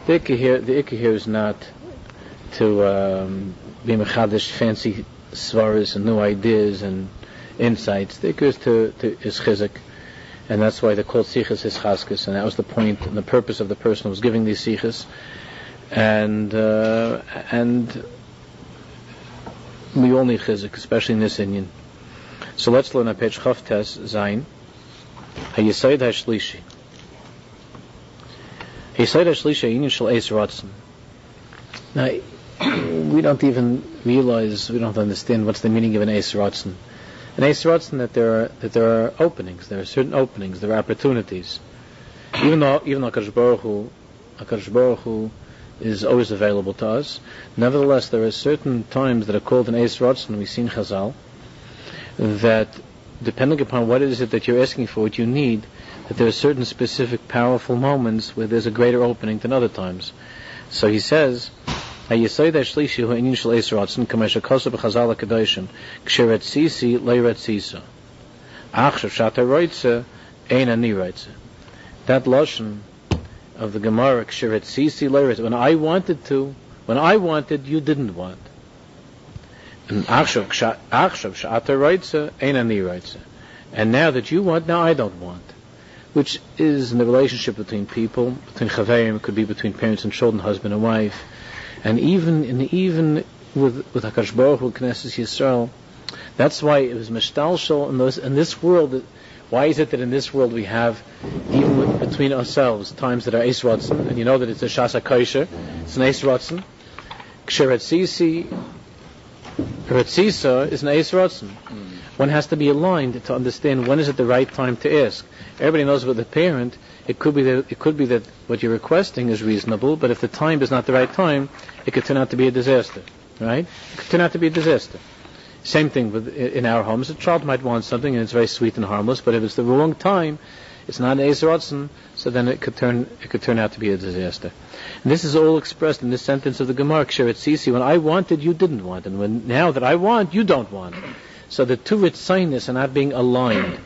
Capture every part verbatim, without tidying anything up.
The ikka here, the ikka here is not to um, be mechadish fancy svaras and new ideas and insights. The ikka is to, to is chizuk, and that's why they're called sichas hischaskas, and that was the point and the purpose of the person who was giving these sichas. And uh, and we all need chizuk, especially in this inyan. So let's learn on page Chavtes Zayin. Hayesayid Hashlishi. Hayesayid Hashlishi Inyan Shel Eis Ratzon. Now, we don't even realize, we don't understand what's the meaning of an Eis Ratzon. An Eis Ratzon, that there are that there are openings, there are certain openings, there are opportunities. Even though even though HaKadosh Baruch Hu, HaKadosh Baruch Hu is always available to us, nevertheless there are certain times that are called an Eis Ratzon. We see in Chazal that depending upon what it is that you're asking for, what you need, that there are certain specific powerful moments where there's a greater opening than other times. So he says, "Hayesayid hashlishi hu inyan shel eis ratzon, kama shekoseh b'Chazal hakadoshim, ksheretzisi leiretzisa, achshav shata roitze ein ani roitze." That lashon of the Gemara, ksheretzisi leiretzisa, when I wanted to, when I wanted, you didn't want. And achshav shata roitze ein ani roitze, and now that you want, now I don't want. Which is in the relationship between people, between chaverim, it could be between parents and children, husband and wife, and even in even with with HaKadosh Baruch Hu, Knesset Yisrael. That's why it was mishtalshel in those in this world. Why is it that in this world we have, even with, between ourselves, times that are Eis Ratzon, and you know that it's a Shas HaKosher, it's an Eis Ratzon. Ksheretzisi, Retzisa is an Eis Ratzon. Mm. One has to be aligned to understand when is it the right time to ask. Everybody knows with a parent, it could be that it could be that what you're requesting is reasonable, but if the time is not the right time, it could turn out to be a disaster, right? It could turn out to be a disaster. Same thing with in our homes. A child might want something and it's very sweet and harmless, but if it's the wrong time, it's not an Eis Ratzon, so then it could turn it could turn out to be a disaster. And this is all expressed in this sentence of the Gemara, Ksheretzisi, when I wanted, you didn't want, and when now that I want, you don't want. So the two ritzainis are not being aligned.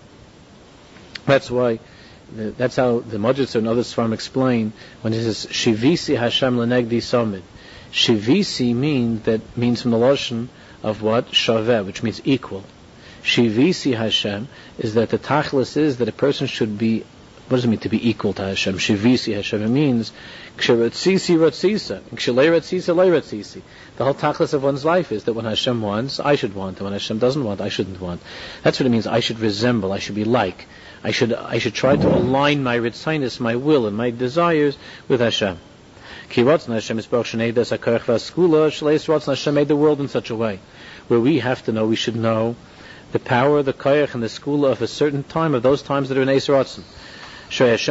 That's why, the, that's how the Majlis and others from explain when it says Shivisi Hashem Lenegdi Samid. Shivisi means that means from the lashon of what Shaveh, which means equal. Shivisi Hashem is that the tachlis is that a person should be. What does it mean to be equal to Hashem? Shivisi Hashem. It means ksheretzisi ratzisa, kshelei ratzisa lei ratzisi. The whole tachlis of one's life is that when Hashem wants, I should want, and when Hashem doesn't want, I shouldn't want. That's what it means. I should resemble. I should be like. I should. I should try to align my ritzainis, my will, and my desires with Hashem. Ki ratzon Hashem isbarach shenei das hakoach v'haskula shleis ratzon. Hashem made the world in such a way where we have to know. We should know the power, the koach, and the skula of a certain time, of those times that are in Eis Ratzon. So he was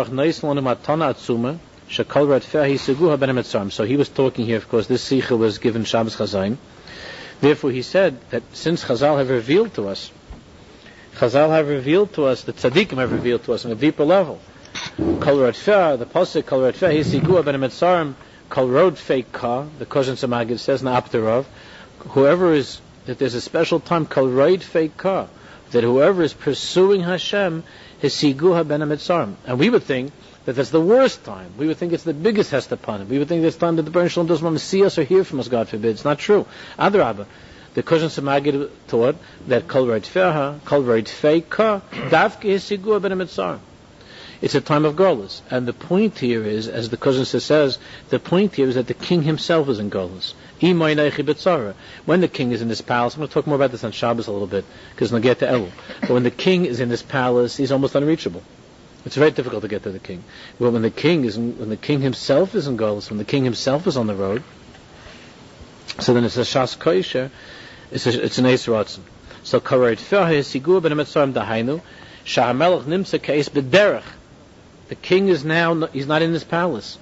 talking here, of course, this Sicha was given Shabbos Chazayim. Therefore he said that since Chazal have revealed to us, Chazal have revealed to us, the Tzaddikim have revealed to us on a deeper level. Kol Radfeh, the Pasuk, Kol Radfeh, Hisiguah ben Emetzarim, Kol Rodfeh Ka, the Koshen Samagid says, Na Apterov, whoever is, that there's a special time, Kol Rodfeh Ka, that whoever is pursuing Hashem, Hisiguha ben Emetzarim. And we would think that that's the worst time. We would think it's the biggest hest upon it. We would think it's time that the Baruch Shalom doesn't want to see us or hear from us, God forbid. It's not true. Adrabah. The Koshen Samagid taught that Kol Rodfeha, Kol Rodfei Ka, Davke Hisiguha ben Emetzarim. It's a time of Golus. And the point here is, as the Koshen says, the point here is that the king himself is in Golus. When the king is in this palace, I'm going to talk more about this on Shabbos a little bit, because we'll get to Elul. But when the king is in this palace, he's almost unreachable. It's very difficult to get to the king. But when the king is, in, when the king himself is in Golus, when the king himself is on the road, so then it's a Shas Koisher, it's, a, it's an Eis Ratzon. So Karait Ferhe Sigur ben Emetzarim Dahainu, Sha'amelech Nimsa Keis B'derech. The king is now, he's not in this palace.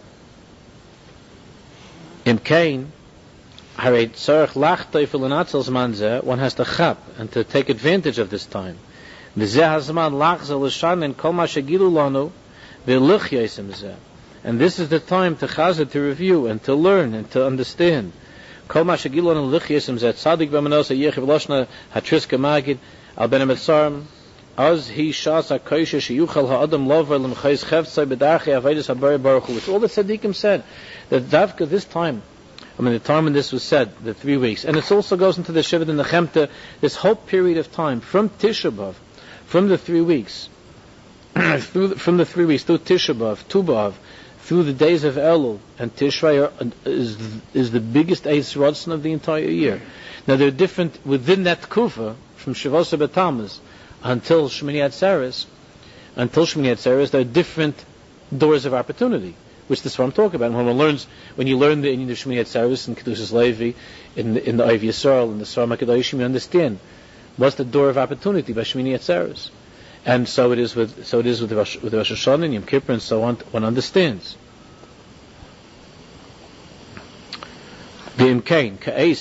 In Cain, one has to chap and to take advantage of this time. And this is the time to chazah, to review and to learn and to understand. Az he shas hakoisha sheyuchal ha'adam lover l'mchayis cheftzai b'darchei avodas haBari Baruch Hu. It's all the tzaddikim said, that Davka this time, I mean the time when this was said, the three weeks, and it also goes into the Shevet and the Chemta, this whole period of time, from Tisha B'Av, from the three weeks, through the, from the three weeks, through Tisha B'Av, Tu B'Av, through the days of Elul and Tishrei is, is the biggest Eis Ratzon of the entire year. Now there are different, within that Kufa, from Shavos B'Tammuz, until Shmini Atzeres, until Shmini Atzeres, there are different doors of opportunity, which this is what I'm talking about. And when one learns, when you learn the Inyan of Shmini Atzeres and Kedushas Levi, in the, in the Oiv Yisrael, in the Svar HaKadoshim, you understand what's the door of opportunity by Shmini Atzeres. And so it is with, so it is with Rosh, with Rosh Hashanah and Yom Kippur and so on. One understands. One can reach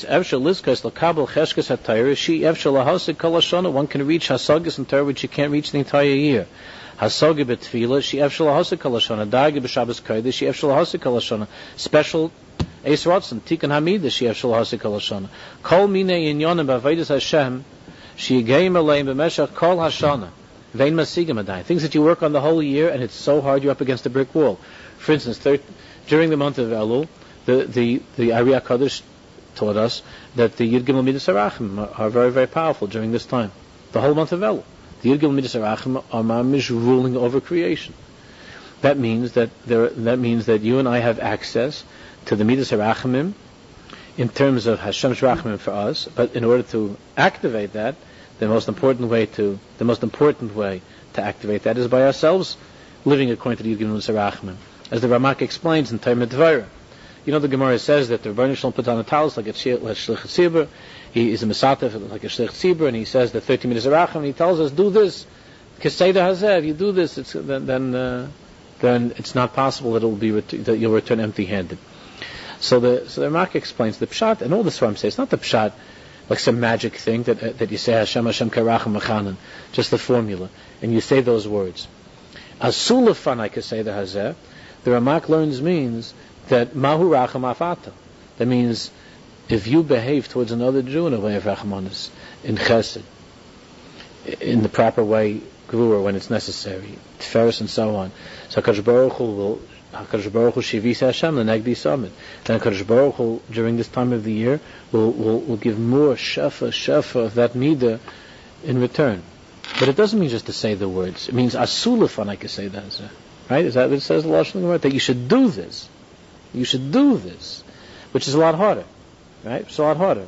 Hasagas in Torah which you can't reach the entire year. Hasaga b'tefillah, she efshel lahasik kol hashana. Darga b'Shabbos kodesh, she efshel lahasik kol hashana. Special Eis Ratzon, Tikkun Hamida, she efshel lahasik kol hashana. Kol minei inyanim b'avodas Hashem, she yigeim aleim b'meshach kol hashana. Vein masigim adai. Things that you work on the whole year and it's so hard you're up against a brick wall. For instance, thir- during the month of Elul, the the the Ari HaKadosh taught us that the Yud Gimel Midas Harachim are, are very very powerful during this time. The whole month of Elul, the Yud Gimel Midas Harachim are mamish ruling over creation. That means that there. That means that you and I have access to the Midas Harachimim in terms of Hashem's Rachimim for us. But in order to activate that, the most important way to the most important way to activate that is by ourselves living according to the Yud Gimel Midas Harachimim, as the Ramak explains in Talmud Dvarim. You know, the Gemara says that the Rebbeinu Shalom put on a talus like a Shlich Tzibur. He is a Mesatef like a Shlich Tzibur, and he says that thirty minutes of Racham, and he tells us, do this. Keseda Hazeh, if you do this, it's, then then, uh, then it's not possible that it will be ret- that you'll return empty-handed. So the so the Ramak explains the Pshat, and all this what I'm saying, it's not the Pshat like some magic thing that uh, that you say Hashem Hashem Karacham Machanan, just the formula, and you say those words. Asulafanai Keseda Hazeh, the Ramak learns means that Mahu Racham Afata. That means if you behave towards another Jew in a way of Rachmanis, in Chesed, in the proper way, Gvura, when it's necessary, Tiferes and so on, so HaKadosh Baruch Hu will, HaKadosh Baruch Hu Shivis Hashem, the Negdi Summit. Then HaKadosh Baruch Hu, during this time of the year, will, will, will give more Shefa, Shefa of that Midah in return. But it doesn't mean just to say the words. It means Asulafan, I can say that. Right? Is that what it says in the Lashon Gemara? That you should do this. You should do this, which is a lot harder, right? It's a lot harder.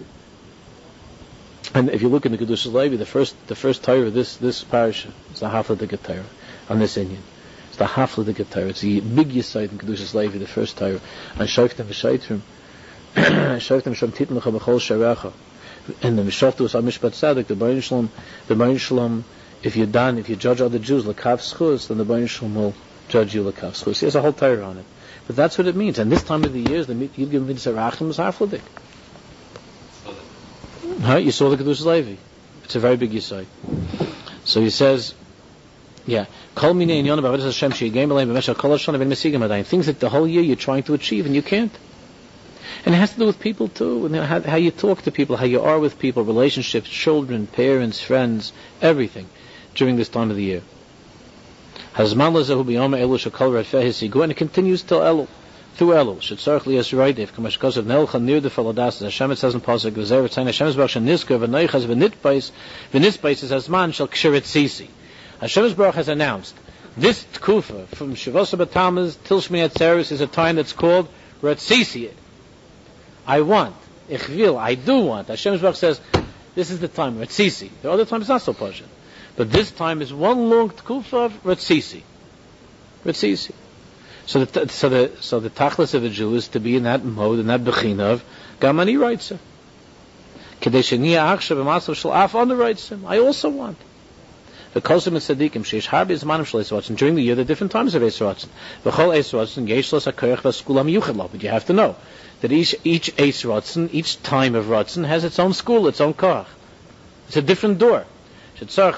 And if you look in the Kedushas Levi, the first the first Torah of this this parasha is the Hafladik Torah on this Inyan. It's the Hafladik Torah. It's the big Yisayt in Kedushas Levi, the first Torah. And Shoftim v'Shaitrim, Shoftim Shem Titn Lecha B'Chol Sharecha, and the Mishoftu is Mishpat Tzaddik. The Baruch Shalom, the Baruch Shalom. If you're done, if you judge other Jews Lekav Schus, then the Baruch Shalom will judge you Lekav Schus. There's a whole Torah on it. But that's what it means. And this time of the year, the Yud Gimel Midas Harachim is Hafladik. Right? You saw the Kedushas Levi. It's a very big Yisai. So he says, yeah, Kol Minei Inyan B'Avodas Hashem She'yigem Aleim B'Meshach Kol Hashana V'En Mesigim Adayin. Things that the whole year you're trying to achieve and you can't. And it has to do with people too, and how, how you talk to people, how you are with people, relationships, children, parents, friends, everything during this time of the year. Hazman lezehu b'yom elu shekol radfeh hisigu, and it continues till Elul, through Elul. Shetzarich liyas roidev kamash kosav nelcha near the faladas. Hashem it says in pasuk v'zer v'tzayin Hashem's baruch shenizker v'neichas v'nitbais v'nisbais is Hazman shel kshirat sisi. Hashem's baruch has announced this tkufa from Shavos B'Tammuz till Shmini Atzeres is a time that's called Ratzisi. I want, ich will, I do want. Hashem's baruch says this is the time Ratzisi. The other time it's not so poshut. But this time is one long tkufa of Ratzisi. Ratzisi. So the so the so the tachlis of a Jew is to be in that mode, in that bechina of Gamani writes him. Kedesheniya achshav b'masav shel af on the writes him. I also want. The kosim is tzadikim sheish harbi zmanim shel eisratzin. During the year, there are different times of eisratzin. V'chol eisratzin yesh los hakoyach v'skulam yuchad lo. But you have to know that each each eisratzin, each time of ratzin has its own school, its own koach. It's a different door. You have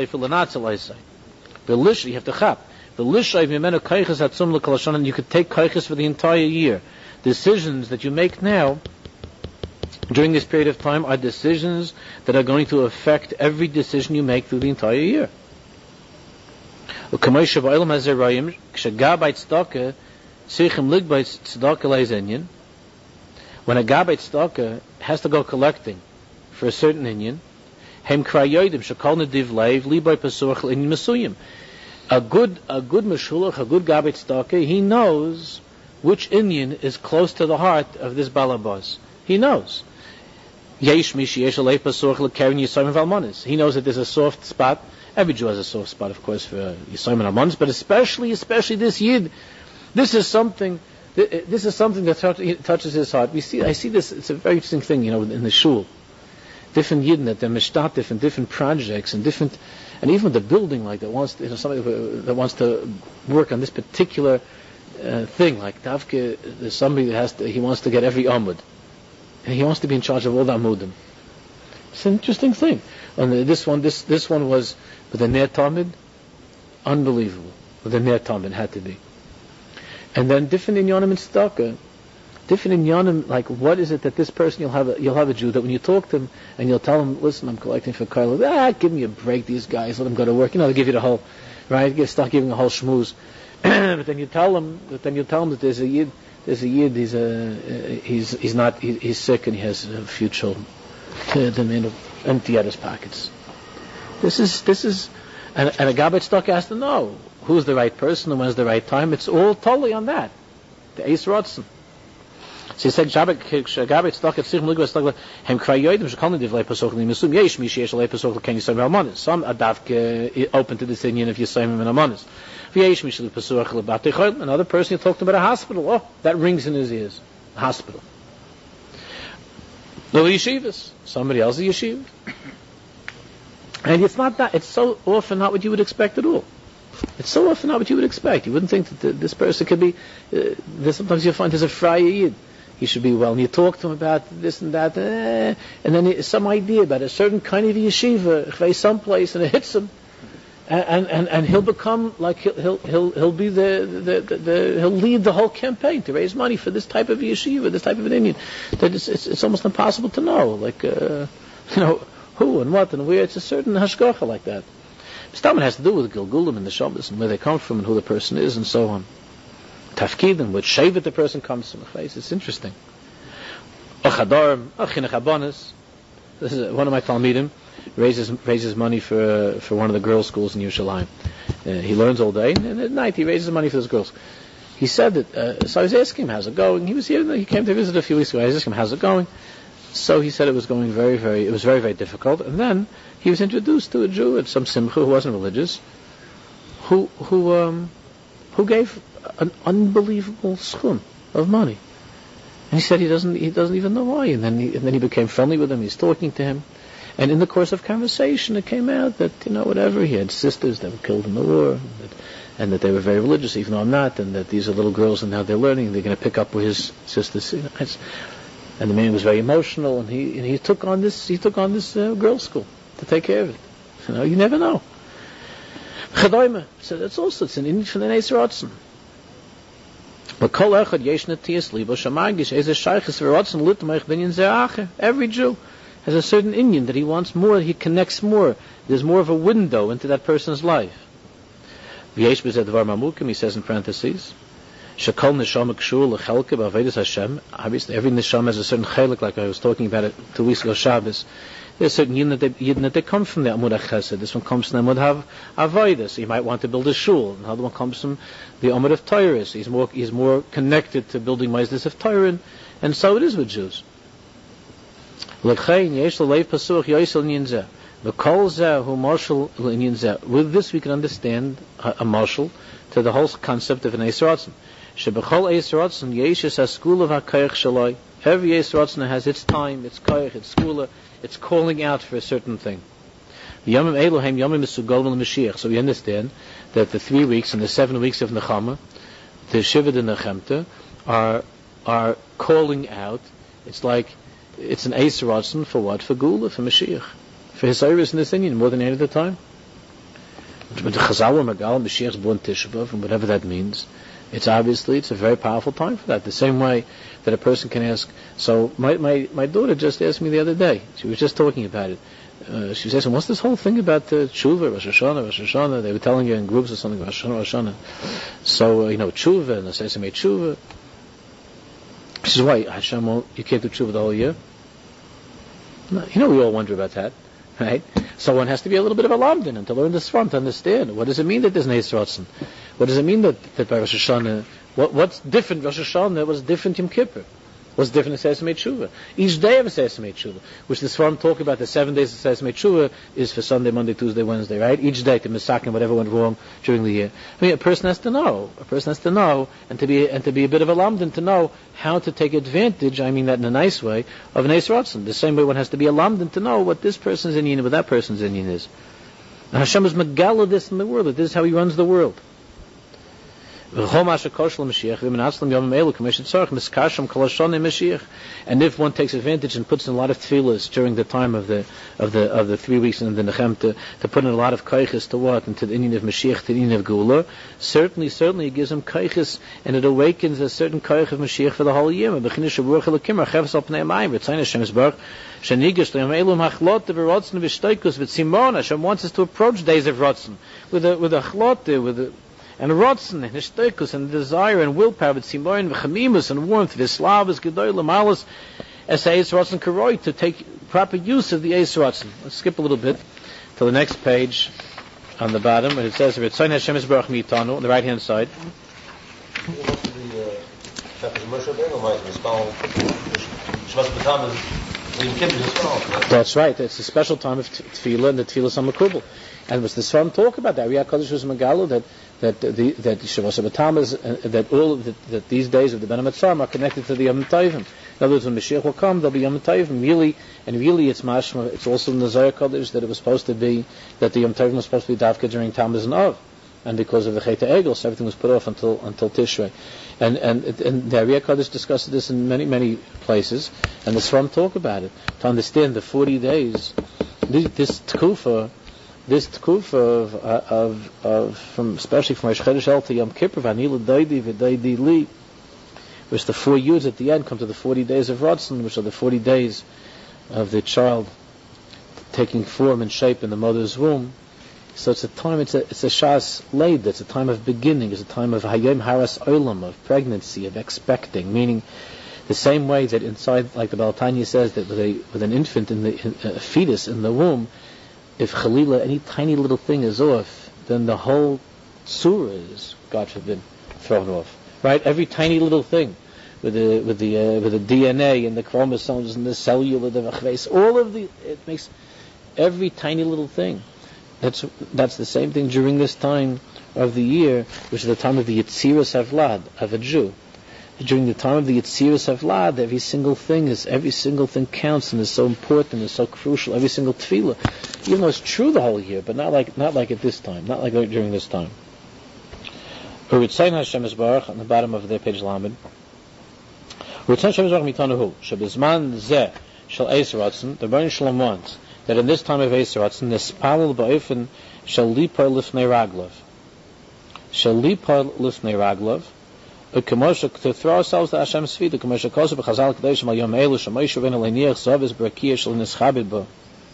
to chap. The lishay v'menu kayches hatzum l'kol and you could take kayches for the entire year. Decisions that you make now, during this period of time are decisions that are going to affect every decision you make through the entire year. When a gabbai tzedakah has to go collecting for a certain inyan, a good a good meshulach, a good gabbai tzedakah, he knows which inyan is close to the heart of this balabas. He knows. He knows that there's a soft spot. Every Jew has a soft spot, of course, for Yisayim and Almanis, but especially, especially this Yid. This is something. This is something that touches his heart. We see. I see this. It's a very interesting thing, you know, in the shul. Different Yidden that they're mishtatif and different projects and different, and even the building like that wants, to, you know, somebody that wants to work on this particular uh, thing. Like Davke, there's somebody that has to. He wants to get every amud. And he wants to be in charge of all the amudim. It's an interesting thing. And this one, this this one was with the Ner Tamid, unbelievable. With the Ner Tamid had to be. And then different inyanim in tzedakah, different inyanim, like what is it that this person, you'll have a, you'll have a Jew that when you talk to him and you'll tell him, listen, I'm collecting for Kaila, ah, give me a break, these guys, let them go to work. You know, they give you the whole, right? You start giving a whole shmooze. But then you tell them, but then you tell them that there's a Yid. There's a Yid, he's, a, he's, he's not, he, he's sick and he has a few children. The man will empty out his pockets. This is, this is, and, and a gabbai tzedakah has to know who's the right person and when's the right time. It's all totally on that. The Eis Rotzen. So he said, gabbai tzedakah tzich m'ligva tzedakah hem krayoidim shekalni divlei pasoch l'misum yesh mi sheyesh l'ei pasoch l'ken yisayim v'almanis. Some are davke open to this inyan of yisayim and almanis. Another person you talked about a hospital. Oh, that rings in his ears. Hospital. No yeshivas. Somebody else is yeshiva. And it's not that. It's so often not what you would expect at all. It's so often not what you would expect. You wouldn't think that the, this person could be. Uh, sometimes you find there's a Friar Yid. He should be well. And you talk to him about this and that, eh, and then he, some idea about a certain kind of yeshiva, someplace, and it hits him. And, and and he'll become like he'll he'll he'll, he'll be the, the, the, the he'll lead the whole campaign to raise money for this type of yeshiva, this type of an Indian. That it's, it's it's almost impossible to know, like uh, you know who and what and where. It's a certain hashgacha like that. Stammen has to do with Gilgulim and the Shabbos and where they come from and who the person is and so on. Tafkidim, which shevet the person comes from. It's interesting. Achadarim, achinach abanas. This is one of my talmidim. Raises raises money for uh, for one of the girls' schools in Yerushalayim. Uh, he learns all day, and, and at night he raises money for those girls. He said that. Uh, so I was asking him, "How's it going?" He was here. He came to visit a few weeks ago. I was asking him, "How's it going?" So he said it was going very, very. It was very, very difficult. And then he was introduced to a Jew at some simcha who wasn't religious, who who um, who gave an unbelievable schum of money. And he said he doesn't he doesn't even know why. And then he, and then he became friendly with him. He's talking to him. And in the course of conversation, it came out that, you know, whatever, he had sisters that were killed in the war, and that, and that they were very religious, even though I'm not, and that these are little girls, and now they're learning, they're going to pick up with his sisters. You know, and the man was very emotional, and he and he took on this he took on this uh, girls' school to take care of it. You know, you never know. Chadayma, so that's also it's an Indian from the Eis Rotzen. Every Jew has a certain Indian that he wants more, he connects more. There's more of a window into that person's life. He says in parentheses, obviously every neshama has a certain chelik, like I was talking about it two weeks ago, Shabbos. There's certain yidden that they, yidden that they come from the Amud HaChesed. This one comes from the Amud HaVayda, so he might want to build a shul. Another one comes from the Amud of Torah. He's more, he's more connected to building Ma'ases of Torah, and so it is with Jews. With this we can understand a, a marshal to the whole concept of an Eis Rotzen. Every Eis Rotzen has its time, its koyach, its skula, its calling out for a certain thing. So we understand that the three weeks and the seven weeks of Nechama, the Shivad and Nechemta, are are calling out. It's like it's an Eis Rotzen for what? For Gula, for Mashiach, for his service in this Indian more than any other time. But the Chazal or Magal, Mashiach's born Tisha B'Av, and whatever that means, It's obviously, it's a very powerful time for that. The same way that a person can ask, so my, my, my daughter just asked me the other day, she was just talking about it. Uh, she was asking, what's this whole thing about the tshuva, Rosh Hashanah, Rosh Hashanah? They were telling her in groups or something, Rosh Hashanah, Rosh Hashanah. So, uh, you know, tshuva, and the Sesame tshuva. She says, why, Hashem, won't, you can't do tshuva the whole year? No, you know, we all wonder about that, right? So one has to be a little bit of a lamdan and to learn this from, to understand. What does it mean that there's Neis Ratzon? What does it mean that, that by Rosh Hashanah, what, what's different Rosh Hashanah, what's different Yom Kippur? What's different in Sesame Tshuva? Each day of a Sesame Tshuva, which the Sfarim talk about, the seven days of Sesame Tshuva is for Sunday, Monday, Tuesday, Wednesday, right? Each day to misakin whatever went wrong during the year. I mean, a person has to know. A person has to know, and to be and to be a bit of a lamdan to know how to take advantage. I mean that in a nice way of an Eis Ratzon. The same way one has to be a lamdan to know what this person's inyan and what that person's inyan is. And Hashem is megala this in the world. That this is how He runs the world. And if one takes advantage and puts in a lot of tefillas during the time of the of the of the three weeks in the Nechem to, to put in a lot of kaiches to what? Into the inyan of Mashiach, to the inyan of Geula, certainly, certainly it gives him kaiches and it awakens a certain kaich of Mashiach for the whole year. Hashem wants us to approach days of Ratzon with a with a chlot, with a and rotzen and hishtoikus and desire and willpower with simoin v'chamimus and warmth v'slavus gedoy l'malus as eis rotzen karoi to take proper use of the eis rotzen. Let's skip a little bit to the next page on the bottom where it says Ritzayin Hashem Yisbarach Mitanu on the right hand side. That's right. It's a special time of tefillah and the tefillah Samakubal. And was the Sfarim talk about that? Riyah Kodesh was Megalo that that the that Shavuos B'Tammuz uh, that all of the, that these days of the Ben HaMetzar are connected to the Yom Tovim. In other words, when Mashiach will come, there'll be Yom Tovim. Really, and really, it's mashma. It's also in the Zohar Kodesh that it was supposed to be that the Yom Tovim was supposed to be Davka during Tammuz and Av, and because of the Chet HaEgel, so everything was put off until until Tishrei. And and and the Riyah Kodesh discussed this in many many places, and the Sfarim talk about it to understand the forty days. This, this tkufa. This tkufa of, of, of, from, especially from Rosh Chodesh El to Yom Kippur, Vanila Daidi V'Daidi Li, which the four years at the end come to the forty days of Ratzon, which are the forty days of the child taking form and shape in the mother's womb. So it's a time, it's a, it's a Shas Leid, it's a time of beginning, it's a time of Hayom Haras Olam, of pregnancy, of expecting, meaning the same way that inside, like the Baal Tanya says, that with, a, with an infant, in the in, a fetus in the womb, if Chalila, any tiny little thing is off, then the whole surah is, God forbid, thrown off. Right? Every tiny little thing, with the with the uh, with the D N A and the chromosomes and the cellular, the vachves, all of the, it makes every tiny little thing. That's that's the same thing during this time of the year, which is the time of the Yetziras Havlad of a Jew. During the time of the Yetziras Havlad, every single thing is, every single thing counts and is so important, is so crucial. Every single tefillah, even though it's true the whole year, but not like not like at this time, not like during this time. Uritzayin Hashem Yisbarach on the bottom of their page Lamed. Uritzayin Hashem Yisbarach mitanahu shebizman zeh shel Eis Ratzon. The Rebbeinu Shalom wants that in this time of Eis Ratzon, nispalel ba'ofen shel lipar lifnei raglav, shel lipar lifnei raglav. To throw ourselves to Hashem's feet, the Kamosha Kosu b'Chazal Kadoshim al Yom Elu Shemoshe Rabbeinu Leiniach Zavis B'Rakiyah Shel Nischabed Bo.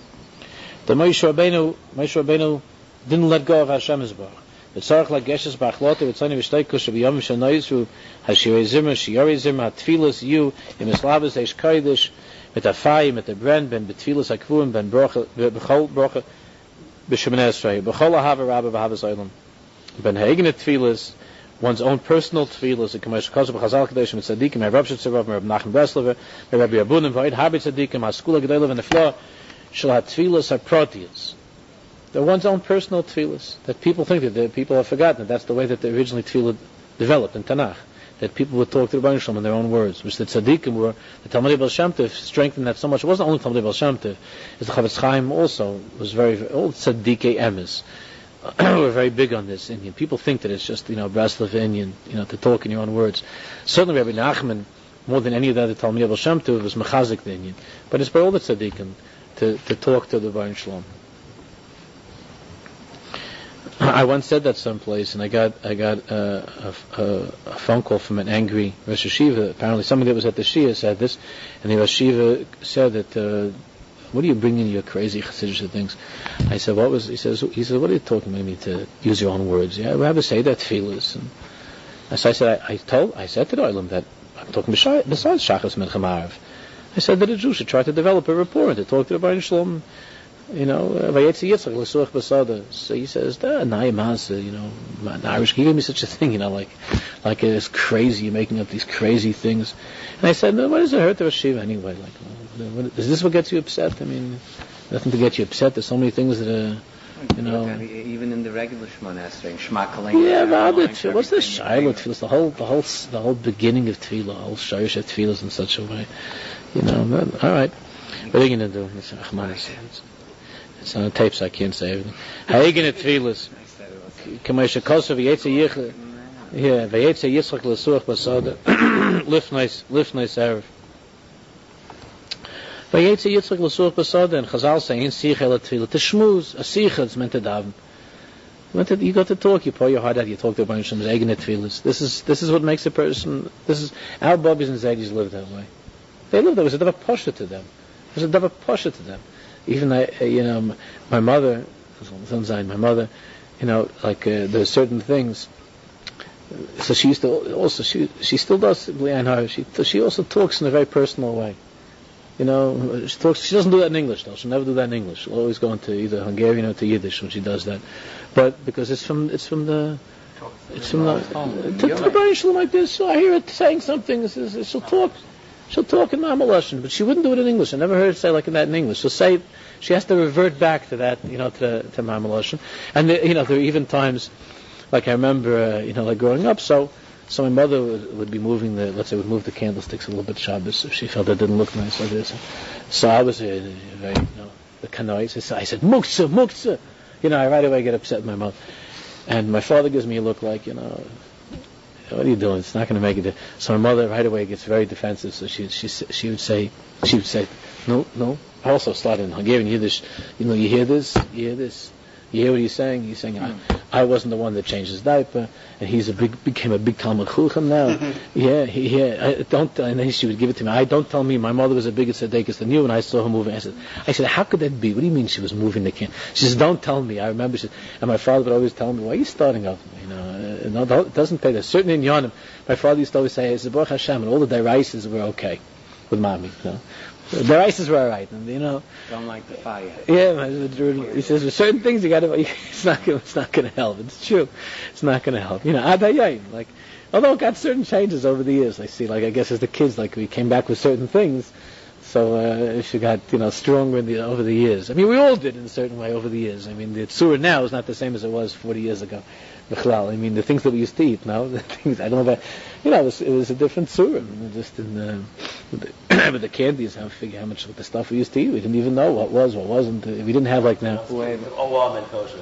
The Moshe Rabbeinu, Moshe Rabbeinu didn't let go of Hashem's Baruch. The Tzarech Lageshes B'Achlote V'Tzani V'Shteikus Shebiyom Shenoyzu Hashirei Zimmer Shiyori Zimmer HaTfilas Yu Im Eslavas Eish Kodesh Mit Afai Mit Abren Ben B'Tfilas HaKvuim Ben Brocha B'Chol Brocha B'Shemoneh Esrei B'Chol Ahava Rabba B'Havas Olam Ben Hagenet Tfilas, one's own personal tefillah, the Kamesh Kosu b'Chazal Kadosh with Tzadikim, Rav Shitzav, Rav Nachman Breslover, Rabbi Abunim, V'Oid Habi Tzadikim, HaSkula Gedolah V'Nefla, Shel HaTfilas HaProtias. They're one's own personal tefillahs that people think that the people have forgotten. That that's the way that the originally tefillah developed in Tanakh. That people would talk to the Rebbeinu Shalom in their own words, which the Tzadikim were, the Talmidei Baal Shem Tov strengthened that so much. It wasn't only Talmidei Baal Shem Tov, as the Chavetz Chaim also was very, all Tzadikei Emes were very big on this Indian. People think that it's just, you know, Breslov Indian, you know, to talk in your own words. Certainly Rabbi Nachman, more than any of the other Talmidei Baal Shem Tov, was mechazik the Indian. But it's by all the Tzadikim to, to talk to the Rebbeinu Shalom. I once said that someplace, and I got I got uh, a, a, a phone call from an angry Rosh Hashiva. Apparently, somebody that was at the Shia said this, and the Rosh Hashiva said that, uh, "What are you bringing your crazy Chassidish things?" I said, "What was?" He says, "He says, what are you talking about me to use your own words? Yeah, Rabbi say that tefillas." And so I said, I, I told, I said to the Olam that I'm talking besides Shachas Mincha Ma'ariv. I said that a Jew should try to develop a rapport and to talk to the Baruch Shalom. You know, Vayetzi Yitzchak l'suach basada. So he says, "Da na'imaz." You know, the Irish he gave me such a thing. You know, like, like it's crazy. You're making up these crazy things. And I said, "No, what does it hurt to a shiva anyway? Like, what, is this what gets you upset? I mean, nothing to get you upset. There's so many things that are, you know." Even in the regular Shemona Esrei, Shema Kalei. Yeah, about it. What's the Shiloh tefillah? The whole, the whole, the whole beginning of tefillah, the whole shayrish of tefillah in such a way. You know, but, all right. What are you going to do? It's, it's on the tape, so I can't say everything. How are you going to tefillas? K'maisha kosav yetze yichah. Yeah, vayetze yitzchak l'suach basada. Lifnais, lifnais erev. Vayetze yitzchak l'suach basada, and Chazal saying in sicha la tefillah to shmuz. A sicha is meant to daven. You got to talk. You pour your heart out. You talk to Baruch Shem's eigen tefillas. This is this is what makes a person. This is our Bobbies and Zaydis live that way. They live. There was a davar pasha to them. There was a davar pasha to them. Even I, uh, you know, my mother, my mother, you know, like uh, there's certain things. So she used to also she she still does. She she also talks in a very personal way. You know, she talks. She doesn't do that in English though. She'll never do that in English. She'll always go into either Hungarian or to Yiddish when she does that. But because it's from it's from the it's from the to the Baruch Shalom like this. So I hear it saying something. She'll talk. She'll talk in Ma'amah Lashon, but she wouldn't do it in English. I never heard her say like that in English. She'll say, she has to revert back to that, you know, to to Ma'amah Lashon. And the, you know, there were even times, like I remember, uh, you know, like growing up. So, so my mother would, would be moving the, let's say, would move the candlesticks a little bit Shabbos if she felt it didn't look nice like this. So I was uh, very, you know, the kanoi. So I said, "Muktzah, muktzah." You know, I right away get upset with my mother, and my father gives me a look like, you know, "What are you doing? It's not going to make it." So my mother right away gets very defensive. So she she she would say she would say, "No, no." I also started in Hungarian Yiddish. You know, you hear this, you hear this, you hear what he's saying. He's saying, I, "I wasn't the one that changed his diaper, and he's a big became a big Talmud Chacham now." yeah, he, yeah. I, don't. And then she would give it to me. I don't tell me. My mother was a bigger tzedekis than you, and I saw her moving. I said, I said, "How could that be? What do you mean she was moving the can?" She says, "Don't tell me." I remember. She said, and my father would always tell me, "Why are you starting up?" You know, uh, no, it doesn't pay. There's certain in Yonim. My father used to always say, "It's a Baruch Hashem," and all the deraises were okay with mommy. You know? The deraises were alright, and you know. Don't like the fire. Yeah, he says with certain things you got to. It's not. It's not going to help. It's true. It's not going to help. You know, adayim. Like, although it got certain changes over the years. I see. Like, I guess as the kids, like we came back with certain things. So uh, she got, you know, stronger in the, over the years. I mean, we all did in a certain way over the years. I mean, the tzura now is not the same as it was forty years ago. I mean, the things that we used to eat now, the things, I don't know about, you know, it was, it was a different tzura. I mean, just in the, with the, with the candies, I figure how much of the stuff we used to eat. We didn't even know what was, what wasn't. We didn't have like now. Oh, I'm in kosher.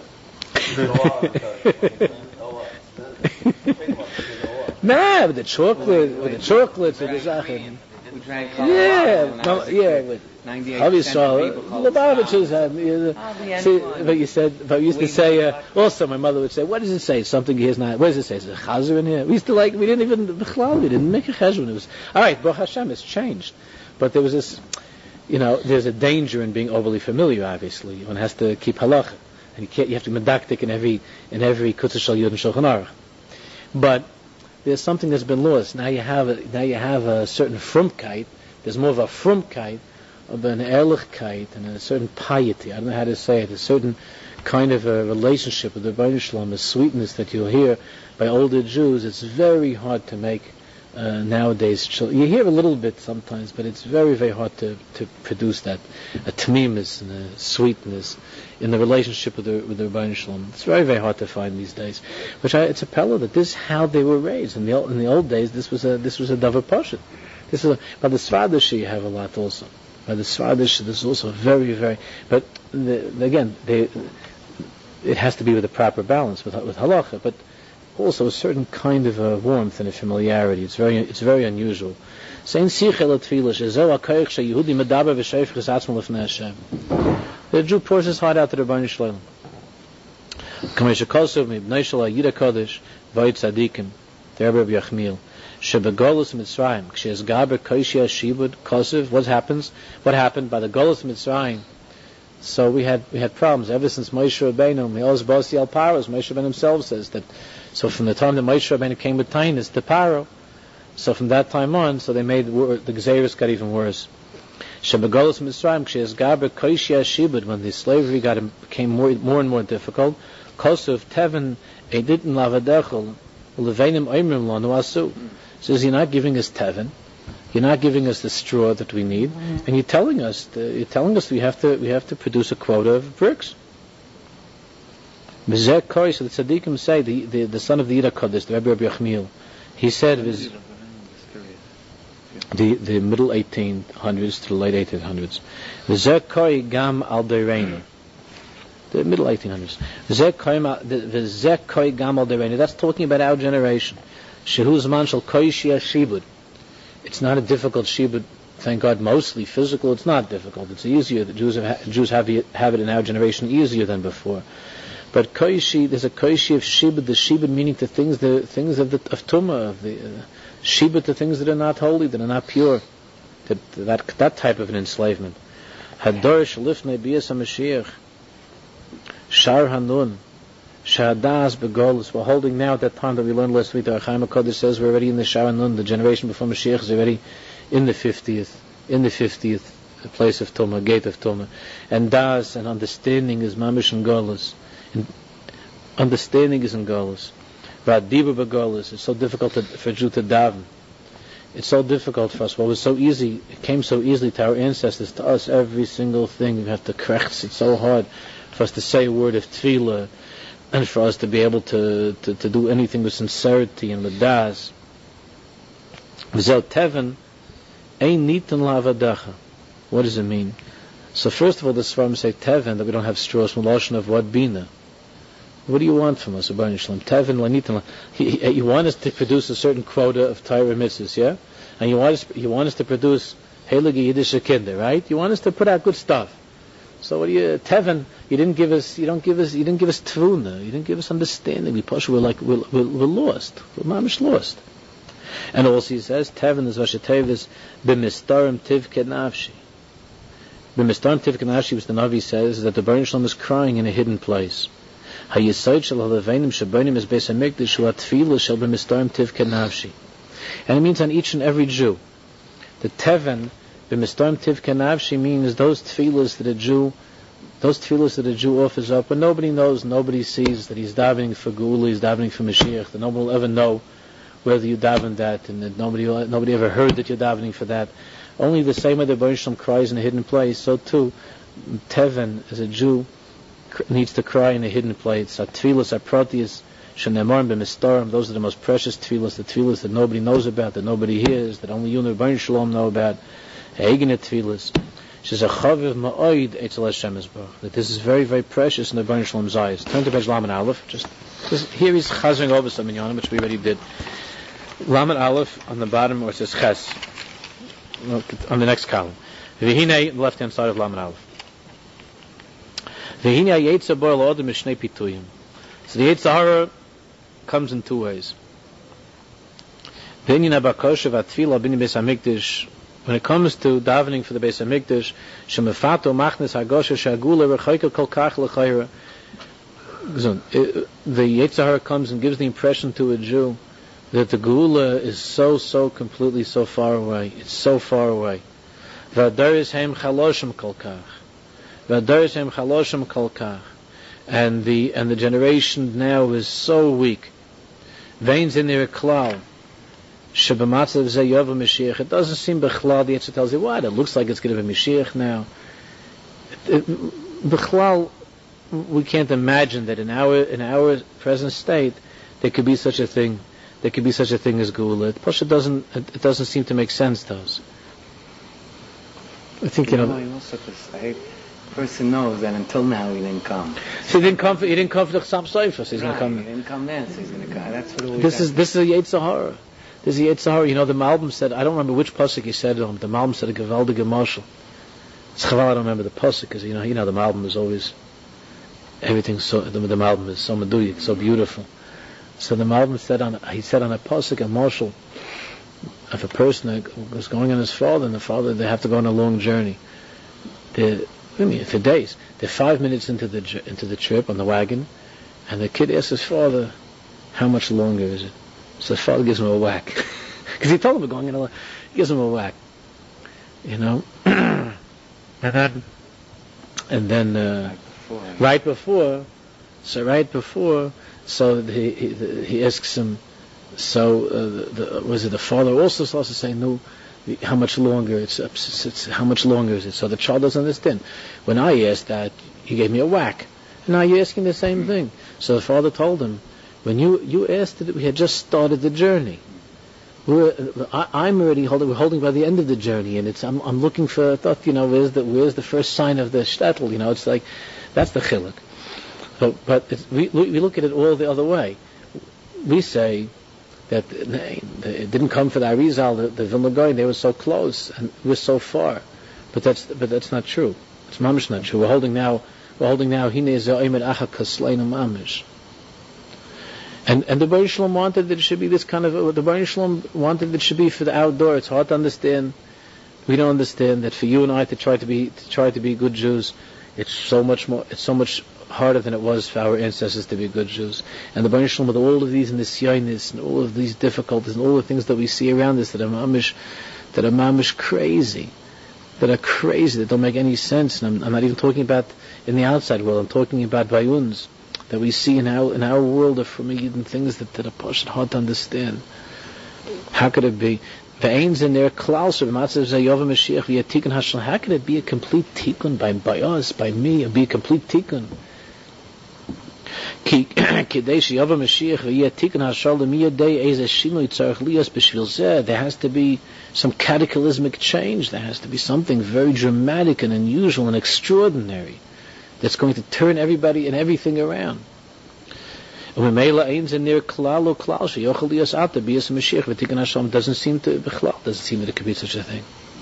Nah, with the chocolate, with the chocolates, with the zachin. Yeah, no, yeah. With obviously, Lubavitch's. Um, see, but you said, but we used to say. Uh, also, my mother would say, "What does it say? Something here's not. What does it say? Is there a chazer in here?" We used to like. We didn't even. We didn't make a cheshbon. It was all right. Baruch Hashem, it's changed, but there was this. You know, there's a danger in being overly familiar. Obviously, one has to keep halacha, and you can't. You have to be medaktik in every in every kutzah shal yud and shulchan aruch. But there's something that's been lost. Now you have a, now you have a certain frumkeit. There's more of a frumkeit, of an ehrlichkeit, and a certain piety. I don't know how to say it. A certain kind of a relationship with the Rebbeinu Shalom, a sweetness that you'll hear by older Jews. It's very hard to make uh, nowadays. You hear a little bit sometimes, but it's very, very hard to, to produce that a tamimus and a sweetness in the relationship with the with the Rebbeinu Shalom. It's very, very hard to find these days. Which I, it's a pella that this is how they were raised. In the in the old days, this was a this was a davar pashut. This is a, by the Svardish you have a lot also. By the Svardish, this is also very, very. But the, again, they, it has to be with a proper balance with with halacha, but also a certain kind of a warmth and a familiarity. It's very it's very unusual. Saying sichel tefillah shezel hakoich sheyehudi medaber v'sheifches atzmo lefnei Hashem. The Jew pours his heart out to the Rebbeinu Shalom. K'mesha Kosuv Mibnei Shala Yida Kodesh Vayit Tzadikim the Rebbe of Yachmiel Shebegolus Mitzrayim Kshes Gaber Koshia Shibud Kosuv. What happens? What happened by the Golus Mitzrayim? So we had we had problems ever since Moshe Rabbeinu. Me'oz Bosi Al Paro, as Moshe Rabbeinu himself says that. So from the time that Moshe Rabbeinu came with Tainus to Paro, so from that time on, so they made the Gzeirus got even worse. Shebegolus Mitzrayim Kshes Gaber Koshia Shibud, when the slavery got became more more and more difficult. Kosuv Teven Edit Lavadechol Levenim Oimrim Lo Nuasu. Says you're not giving us Teven, you're not giving us the straw that we need, and you're telling us the, you're telling us we have to we have to produce a quota of bricks. Bezek Koi, so the tzaddikim say the, the the son of the Yida Kodesh, the Rebbe of Yachmiel, he said it was the the middle eighteen hundreds to the late eighteen hundreds. Bezek Koi Gam Al Dereinu. The middle eighteen hundreds. That's talking about our generation. Shehuz man shel koishia shibud. It's not a difficult shibud, thank God, mostly physical. It's not difficult. It's easier. The Jews have, Jews have, have it in our generation easier than before. But koishi, there's a koishi of shibud. The shibud meaning to things, the things of the of tumah, of the uh, shibud to things that are not holy, that are not pure. That that that type of an enslavement. Hadorish lifnei biyas hamashiach. Shar Hanun, Shadas Begolus. We're holding now at that time that we learned last week. The Chaim HaKodesh says we're already in the Shar Hanun. The generation before Mashiach is already in the fiftieth, in the fiftieth place of Tumah, gate of Tumah. And Das and understanding is Mamish and Golus. Understanding is in Golus. Vadiba Begolus. It's so difficult to, for a Jew to daven. It's so difficult for us. What was so easy, it came so easily to our ancestors, to us, every single thing. We have to krechts. It's so hard for us to say a word of tefillah, and for us to be able to, to, to do anything with sincerity and with das. V'zel teven ein nitan la'avadacha. What does it mean? So first of all, the Sfarim say teven, that we don't have straws, from Lashon of what bina. What do you want from us, Rabbi Shalom? Teven la'nitan la. You want us to produce a certain quota of Torah mitzvahs, yeah? And you want us, you want us to produce heilige Yiddish kinder, right? You want us to put out good stuff. So what do you, Teven, you didn't give us, you don't give us, you didn't give us Tvuna, you didn't give us understanding. We push, we're like, we're, we're, we're lost. We're mamish lost. And also he says, Teven is Vashatev is b'mistarim tivke nafshi. B'mistarim tivke nafshi, which the Navi says, that the Baruch Shalom is crying in a hidden place. Hayisayt shel halevenim shabonim is beis hamikdash hu atfilah shel b'mistarim tivke nafshi. And it means on each and every Jew. The Teven, the Mistarm Tivke Navshi means those tefillahs that a Jew, those tefillahs that a Jew offers up, but nobody knows, nobody sees that he's davening for Geula, he's davening for Mashiach, that nobody will ever know whether you daven that, and that nobody nobody ever heard that you're davening for that. Only the same way the Baruch Shalom cries in a hidden place, so too, Teven, as a Jew, needs to cry in a hidden place. Our tefillahs, our pratias, Shenemorim b'mistarim, those are the most precious tefillahs, the tefillahs that nobody knows about, that nobody hears, that only you and the Baruch Shalom know about. Eigenet tefillahs. She's a chaviv ma'oid etzel Hashem Yisborach. That this is very, very precious in the Baruch Shalom's eyes. Turn to page Lamed Aleph. Just, just here he's chazing over some minyanim, which we already did. Lamed Aleph on the bottom, where it says ches, on the next column. V'hinei, on the left hand side of Lamed Aleph. V'hinei yetzer bo el odem mishnei pituyim. So the Yetzer Hara comes in two ways. V'hinei nabakoshev atfilah b'nei beis hamikdash. When it comes to davening for the Beis Hamikdash, shemafato machnes hagosha shagula rechoika kol kach lechayra. The Yetzer Hara comes and gives the impression to a Jew that the Geula is so, so completely so far away. It's so far away. V'adaris heim chaloshim kol kach. V'adaris heim chaloshim kol kach. And the and the generation now is so weak. Veins in their klal. It doesn't seem Bechlal, the answer tells you what, it looks like it's going to be Mashiach now. Bechlal, we can't imagine that in our in our present state there could be such a thing. There could be such a thing as Geula. It doesn't it doesn't seem to make sense to us. I think you know. You know also the person knows that until now he didn't come. So he didn't come for he didn't come for the Chsam Sofer. So he's right, going to come. He didn't come then, so he's going to come. That's what we This is this is a Yetzer Hara. This is a Yetzer Hara. You know, the Malbim said, I don't remember which pasuk he said it on. The Malbim said a Gevaldige Mashal. It's Chaval, I don't remember the pasuk because you know you know the Malbim is always everything so the, the Malbim is so meduyik, so beautiful. So the Malbim said on he said on a pasuk a marshal, if a person was going on his father and the father they have to go on a long journey, they I mean, for days. They're five minutes into the into the trip on the wagon, and the kid asks his father, "How much longer is it?" So the father gives him a whack, because he told him we're going in a. He gives him a whack, you know, and then and then uh, right before, so right before, so he he, he asks him, so uh, the, the, was it the father also starts to say no. How much longer it's, it's, it's how much longer is it? So the child doesn't understand. When I asked that, you gave me a whack. And now you're asking the same thing. So the father told him, when you, you asked it, we had just started the journey. We were, I, I'm already holding, we're holding by the end of the journey, and it's I'm, I'm looking for. I thought, you know, where's the where's the first sign of the shtetl? You know, it's like that's the chiluk. But but it's, we we look at it all the other way. We say that it didn't come for the Arizal, the, the Vilna Gaon, they were so close and we were so far, but that's but that's not true. It's mamish not true. We're holding now. We're holding now. Hine ze'omer acha kasleinu mamish. And and the Baruch Shalom wanted that it should be this kind of. The Baruch Shalom wanted that it should be for the outdoor. It's hard to understand. We don't understand that for you and I to try to be to try to be good Jews. It's so much more. It's so much harder than it was for our ancestors to be good Jews. And the Baruch Shalom, with all of these and this yainis and all of these difficulties and all the things that we see around us that are mamish, that are mamish crazy, that are crazy, that don't make any sense. And I'm, I'm not even talking about in the outside world. I'm talking about bayuns that we see in our in our world of Framid and things that, that are pushed hard to understand. How could it be? The ains in their klaus of matzav zayov Mashiach via tikkun hashal. How could it be a complete tikkun by by us, by me, and be a complete tikkun? There has to be some cataclysmic change. There has to be something very dramatic and unusual and extraordinary that's going to turn everybody and everything around. Doesn't seem to doesn't seem that it could be such a thing.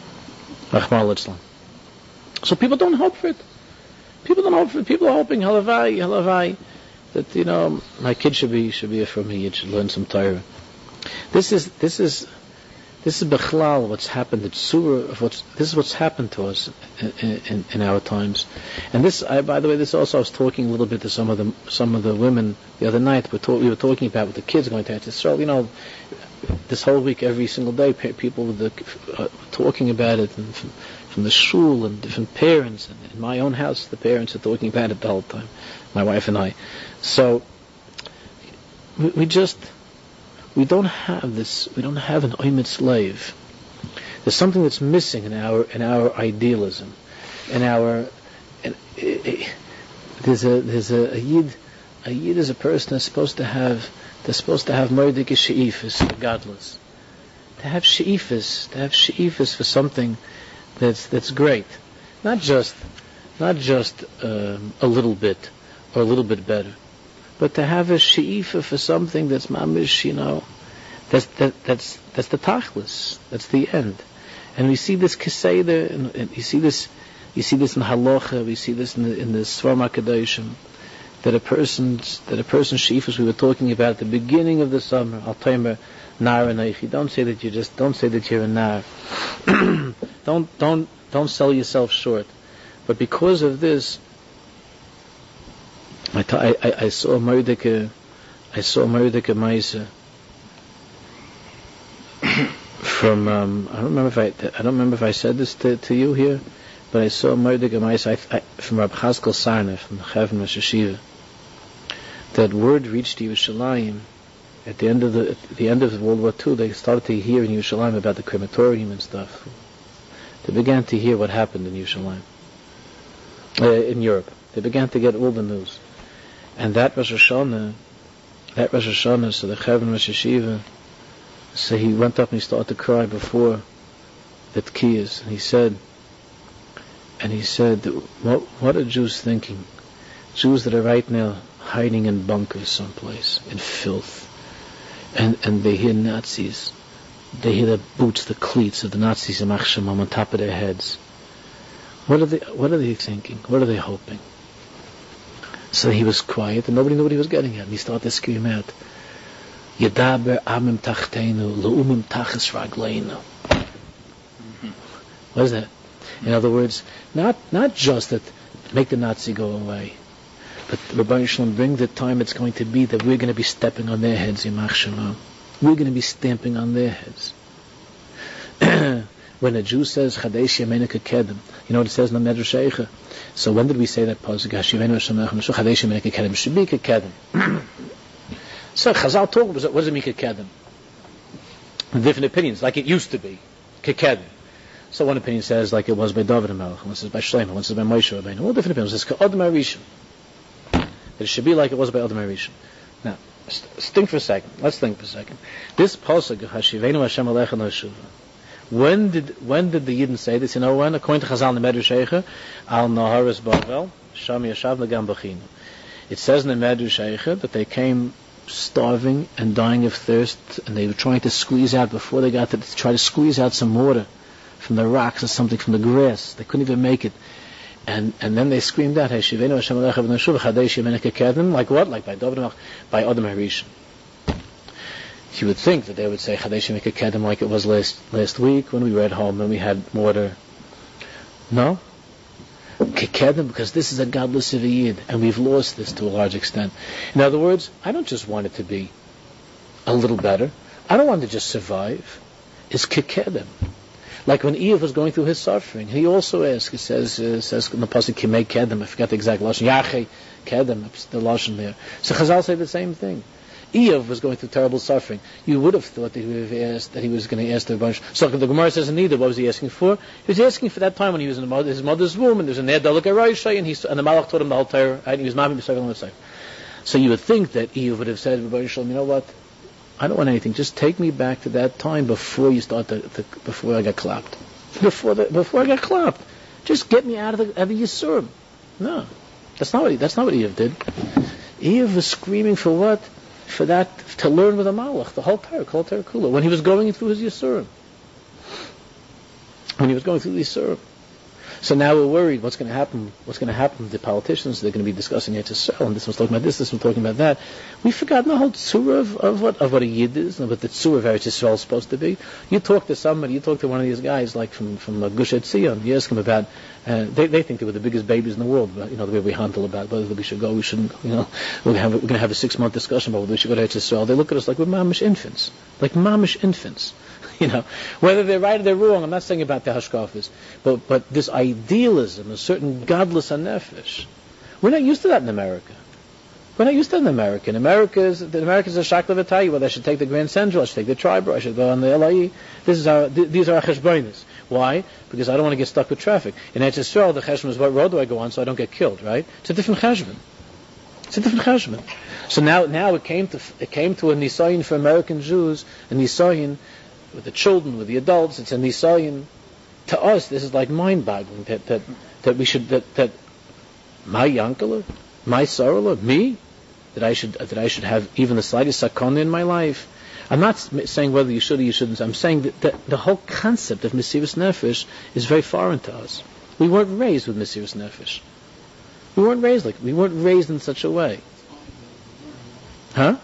So people don't hope for it. People don't hope for it. People are hoping halavai, halavai. That, you know, my kid should be should be from me. It should learn some Torah. This is this is this is bechlal what's happened. It's surah of what's this is what's happened to us in, in, in our times. And this, I, by the way, this also I was talking a little bit to some of the some of the women the other night. We, talk, we were talking about with the kids going to Israel. You know, this whole week, every single day, people were the, uh, talking about it, and from, from the shul and different parents. And in my own house, the parents are talking about it the whole time. My wife and I. So we, we just we don't have this. We don't have an oimet slave. There's something that's missing in our in our idealism, in our. In, in, there's a there's a, a yid. A yid is a person that's supposed to have. They're supposed to have murdik she'ifas, godless. To have she'ifas, to have she'ifas for something that's that's great, not just not just um, a little bit. Or a little bit better, but to have a she'ifa for something that's mamish, you know, that's that, that's that's the tachlis, that's the end. And we see this keseder, and, and you see this, you see this in halacha, we see this in the in the Svarim HaKadoshim, that a person's that a person's she'ifas we were talking about at the beginning of the summer. Al Taimer nar anaychi. Don't say that you just don't say that you're a nar. don't don't don't sell yourself short. But because of this. I, t- I, I, I saw a Mordecai, I saw a Mordecai Maisa from um, I don't remember if I I don't remember if I said this to, to you here, but I saw a Mordecai Maisa I, I, from Rab Chaskel Sarna from the Chevron Rosh Hashiva. That word reached Yerushalayim at the end of the at the end of World War Two. They started to hear in Yerushalayim about the crematorium and stuff. They began to hear what happened in Yerushalayim, uh, in Europe. They began to get all the news. And that Rosh Hashanah, that Rosh Hashanah, so the Chevron Rosh Hashiva, so he went up and he started to cry before the Tkiyas, and he said, and he said, what, what are Jews thinking? Jews that are right now hiding in bunkers someplace, in filth, and and they hear Nazis, they hear the boots, the cleats of the Nazis on top of their heads. What are they? What are they thinking? What are they hoping? So he was quiet, and nobody knew what he was getting at. And he started to scream out, Yedaber amim tachtenu, le'umim tachas ragleinu. What is that? In other words, not not just that make the Nazi go away, but Rabbi Shalom, bring the time it's going to be that we're going to be stepping on their heads, Yimach Shema. We're going to be stamping on their heads. When a Jew says Chadesh Yameinu Kekedem, you know what it says in the Medrash Eicha? So when did we say that pasuk? Hashivenu Hashem Lechem Chadesh Yameinu Kekedem should be Kekedem. So Chazal talk about what does it mean Kekedem? Different opinions, like it used to be Kekedem. So one opinion says like it was by David HaMelech, one says by Shlomo, one says by Moshe Rabbeinu. All different opinions. It's Ka'adam HaRishon. That it should be like it was by Adam HaRishon. Now, st- think for a second. Let's think for a second. This pasuk, Hashivenu Hashem Alecha Noshuva. When did when did the Yidden say this? You know when? According to Chazal in the Medrash Eicha, Al Naharis Bavel, Sham Yashav Nagam Bachinu. It says in the Medrash Eicha that they came starving and dying of thirst, and they were trying to squeeze out before they got to try to squeeze out some water from the rocks or something from the grass. They couldn't even make it. And and then they screamed out, Hashivenu Hashem Alecha V'Noshuva Chadesh Yameinu Kekedem, like what? Like by David HaMelech, by Adam HaRishon. You would think that they would say Chadesh Yameinu Kekedem like it was last last week when we were at home and we had water. No. Kekedem, because this is a godless Yid, and we've lost this to a large extent. In other words, I don't just want it to be a little better. I don't want to just survive. It's Kekedem. Like when Eev was going through his suffering, he also asked, he says, uh, says in the pasuk, Kimei Kedem, I forgot the exact lashon, Yachei Kedem, the lashon there. So Chazal say the same thing. Eev was going through terrible suffering. You would have thought that he would have asked, that he was going to ask the bunch. So the Gemara says in neither, what was he asking for? He was asking for that time when he was in the mother, his mother's womb, and there was a Nedalak Araisha, and he and the Malach taught him the whole Torah, and he was Mami B'Sayv on the side. So you would think that Eev would have said, you know what? I don't want anything. Just take me back to that time before you start the, the before I got clapped. Before the, before I got clapped. Just get me out of the, out of the Yisurim. No. That's not what he, that's not what Eev did. Eev was screaming for what? For that, to learn with a Malach, the whole Torah, whole Torah Kula, when he was going through his Yisurim. When he was going through the Yisurim. So now we're worried what's going to happen. What's going to happen to the politicians? They're going to be discussing Eretz Yisrael, and this one's talking about this, this one's talking about that. We've forgotten the whole tzura of, of what of what a yid is, and what the tzura of Eretz Yisrael is supposed to be. You talk to somebody, you talk to one of these guys like from from uh, Gush Etzion. You ask them about. Uh, they they think they were the biggest babies in the world. But, you know the way we handle about whether we should go, we shouldn't. You know we're going to have we're going to have a six month discussion about whether we should go to Eretz Yisrael. They look at us like we're mamish infants, like mamish infants. You know, whether they're right or they're wrong, I'm not saying about the hashkafas, but but this idealism, a certain godless nefesh, we're not used to that in America. We're not used to that in America. In America, the Americans are shakla v'tayi. Well, I should take the Grand Central, I should take the Triborough, I should go on the L I E. This is our, th- these are our cheshbonis. Why? Because I don't want to get stuck with traffic. In Eretz Yisrael, the cheshbon is what road do I go on so I don't get killed, right? It's a different cheshbon. It's a different cheshbon. So now, now it came to it came to a nisayin for American Jews, a nisayin with the children, with the adults. It's a nisayin. To us, this is like mind-boggling that that, that we should that, that my yankala, my sorrel, me, that I should that I should have even the slightest sakana in my life. I'm not saying whether you should or you shouldn't. I'm saying that, that the whole concept of Mesiras Nefesh is very foreign to us. We weren't raised with Mesiras Nefesh. We weren't raised like we weren't raised in such a way. Huh?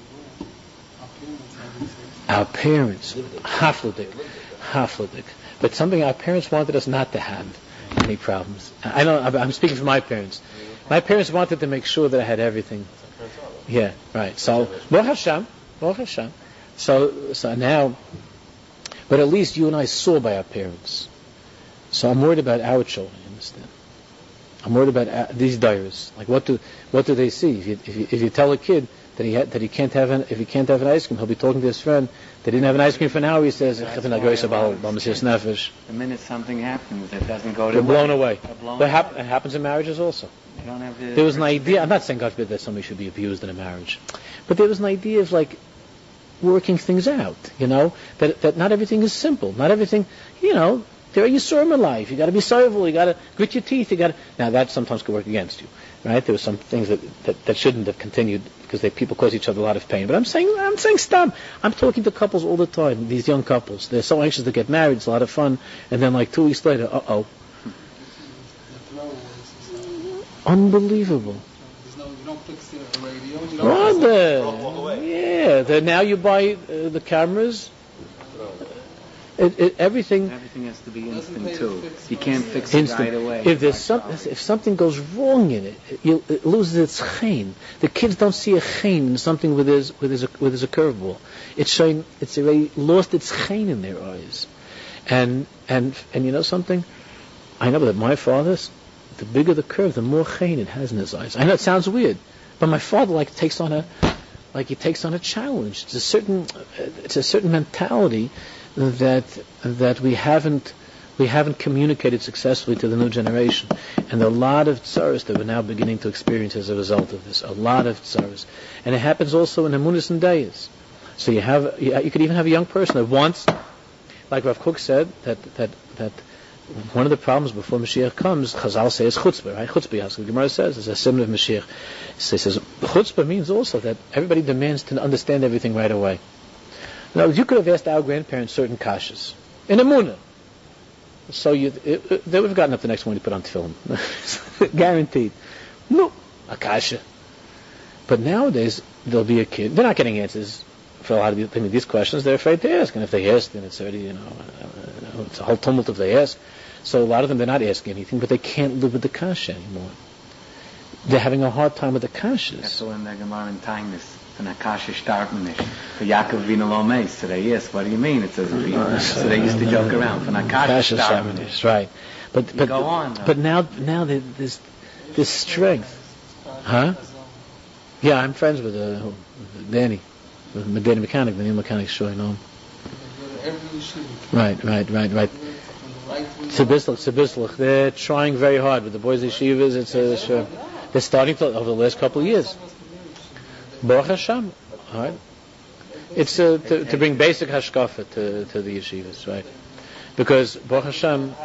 Our parents, hafladik, hafladik. But something our parents wanted us not to have any problems. I don't. I'm speaking for my parents. My parents wanted to make sure that I had everything. Yeah, right. So, Baruch Hashem, Baruch Hashem. So, so now, but at least you and I saw by our parents. So I'm worried about our children. You understand? I'm worried about our, these diaries. Like, what do what do they see? If you, if you, if you tell a kid that he ha- that he can't have an, if he can't have an ice cream, he'll be talking to his friend that he didn't have an ice cream for an hour. He says, "The minute something happens, it doesn't go to. They're blown away. They're blown that hap- away. It happens in marriages also. You don't have the there was an idea. I'm not saying God forbid that somebody should be abused in a marriage, but there was an idea of like working things out. You know that that not everything is simple. Not everything. You know. There are Yisurim in life. You got to be civil. You got to grit your teeth. You got to. Now that sometimes could work against you, right? There were some things that, that, that shouldn't have continued because they, people cause each other a lot of pain. But I'm saying, I'm saying, stop. I'm talking to couples all the time. These young couples, they're so anxious to get married. It's a lot of fun, and then like two weeks later, uh oh, unbelievable. Rather, yeah. Then now you buy uh, the cameras. It, it, everything. Everything has to be instant too. You can't fix instant. it right away. If there's some, if something goes wrong in it, you, it loses its chain. The kids don't see a chain in something with his with his with his a curveball. It's showing. It's already lost its chain in their eyes. And and and you know something? I know that my father's, the bigger the curve, the more chain it has in his eyes. I know it sounds weird, but my father like takes on a, like he takes on a challenge. It's a certain, it's a certain mentality that that we haven't we haven't communicated successfully to the new generation, and a lot of tsaros that we're now beginning to experience as a result of this. A lot of tsaros, and it happens also in Emunas and Deis. So you have you, you could even have a young person that wants, like Rav Kook said, that that that one of the problems before Mashiach comes, Chazal says chutzpah, right? Chutzpah, as the Gemara says, is a symbol of Mashiach. So he says chutzpah means also that everybody demands to understand everything right away. Now, you could have asked our grandparents certain kashas in Emunah, so you it, it, they would have gotten up the next morning to put on tefillin, guaranteed. No, a kasha. But nowadays there'll be a kid. They're not getting answers for a lot of these, these questions. They're afraid to ask, and if they ask, then it's already you know uh, it's a whole tumult if they ask. So a lot of them they're not asking anything, but they can't live with the kasha anymore. They're having a hard time with the kashas. That's all in the Gemara in Tainus. And Akasha starb me nicht. For Yaakov Vina Lo Meis. So they, yes, what do you mean? It says, so they used to joke around. For Akasha starb me nicht. Right. But, but, go on, though. But now, now there's this strength. Huh? Yeah, I'm friends with uh, Danny. With Danny Mechanic, the new mechanic, sure, you know him. Right, right, right, right. Sibislach, Sibislach. They're trying very hard with the boys' yeshivas. It's a, sure. They're starting to, over the last couple of years. Baruch Hashem, right? It's uh, to, to bring basic hashkafa to, to the yeshivas, right? Because Baruch Hashem,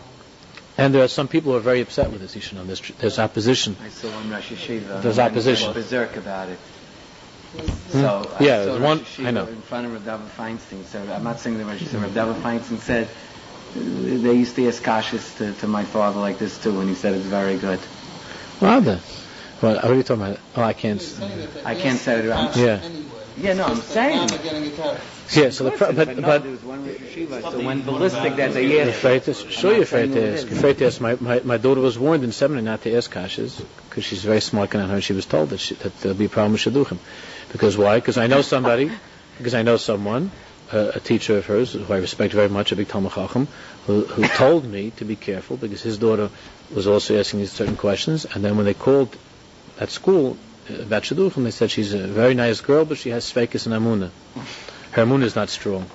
and there are some people who are very upset with this. You should know there's, there's opposition. I saw one Rosh Yeshiva. There's opposition. Berserk about it. Hmm? So yeah, I there's saw one. Rosh I know. in front of Rav David Feinstein. So I'm not saying that Rosh Yeshiva. Rav David Feinstein said uh, they used to ask kashas to, to my father like this too, and he said it's very good. Rather. Well, what are you talking about? Oh, I can't. I can't say it around. Yeah. Yeah, no, I'm saying. Yeah, so the pro- but but, but there was one Rosh Yeshiva, so when ballistic that they you're asked. afraid to, sure you're afraid to ask. You're afraid to ask. My, my my daughter was warned in seminary not to ask kashas because she's very smart on her. She was told that she, that there'll be a problem with shidduchim. Because why? Because I know somebody. Because I know someone, uh, a teacher of hers who I respect very much, a big Talmud Chacham, who who told me to be careful because his daughter was also asking these certain questions, and then when they called at school uh, about shidduchim, they said she's a very nice girl, but she has sveikus and amuna. Her amuna is not strong.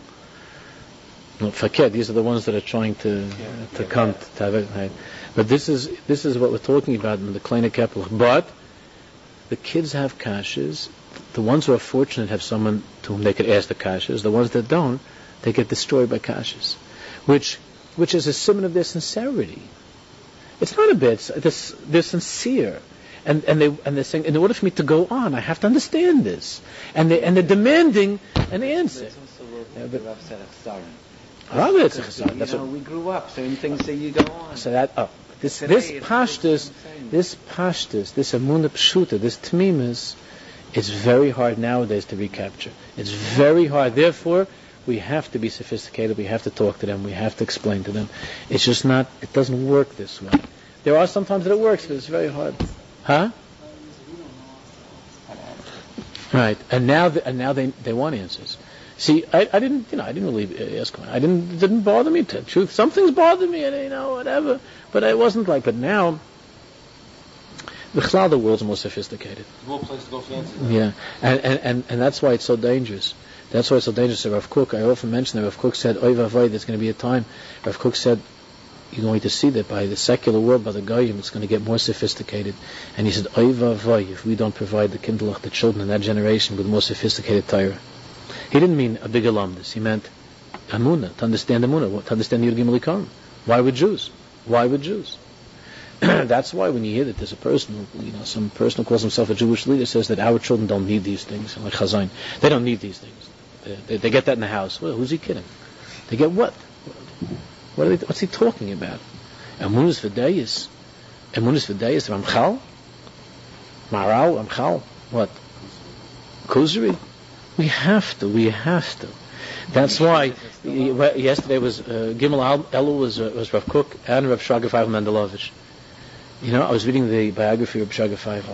No, fakir, these are the ones that are trying to uh, to come to have it. Right? But this is this is what we're talking about in the Kleine Keppel. But the kids have kashas. The ones who are fortunate have someone to whom they could ask the kashas. The ones that don't, they get destroyed by kashas, which which is a symbol of their sincerity. It's not a bit. They're, they're sincere. And and they and they're saying, in order for me to go on, I have to understand this, and they and they're demanding an answer. That's also what yeah, the Rav said at Saran. Oh, it's a chesed. That's you know, what we grew up. Certain things say you go on. So that oh, this Today this it's pashtus, this pashtus, this amuna pshuta, this tmimus, it's very hard nowadays to recapture. It's very hard. Therefore, we have to be sophisticated. We have to talk to them. We have to explain to them. It's just not. It doesn't work this way. There are sometimes that it works, but it's very hard. Huh? Right, and now the, and now they they want answers. See, I, I didn't you know I didn't really ask. I didn't it didn't bother me. To truth, some things bothered me, and you know whatever. But I wasn't like. But now, the cloud the world's more sophisticated. More place to go for answers. Yeah, and, and and and that's why it's so dangerous. That's why it's so dangerous. So Rav Kook, I often mention that Rav Kook said, "Oy vavoy, there's going to be a time." Rav Kook said, you're going to see that by the secular world, by the Goyim, it's going to get more sophisticated. And he said, Oy vavoy, if we don't provide the kindlech, the children in that generation with more sophisticated Torah. He didn't mean a big alumnus. He meant Amunah, to understand Amunah, to understand Yud Gimel Ikarim. Why would Jews? Why would Jews? That's why when you hear that there's a person, you know, some person who calls himself a Jewish leader says that our children don't need these things, like Chazain. They don't need these things. They, they, they get that in the house. Well, who's he kidding? They get what? What are they, what's he talking about? Emunus v'dayis. Emunus v'dayis. Ramchal? Maral? Ramchal? What? kuzari. We have to. We have to. That's why yesterday was uh, Gimel Elul was uh, was Rav Kook and Rav Shraga Feivel Mendelovich. You know, I was reading the biography of Shraga Feivel.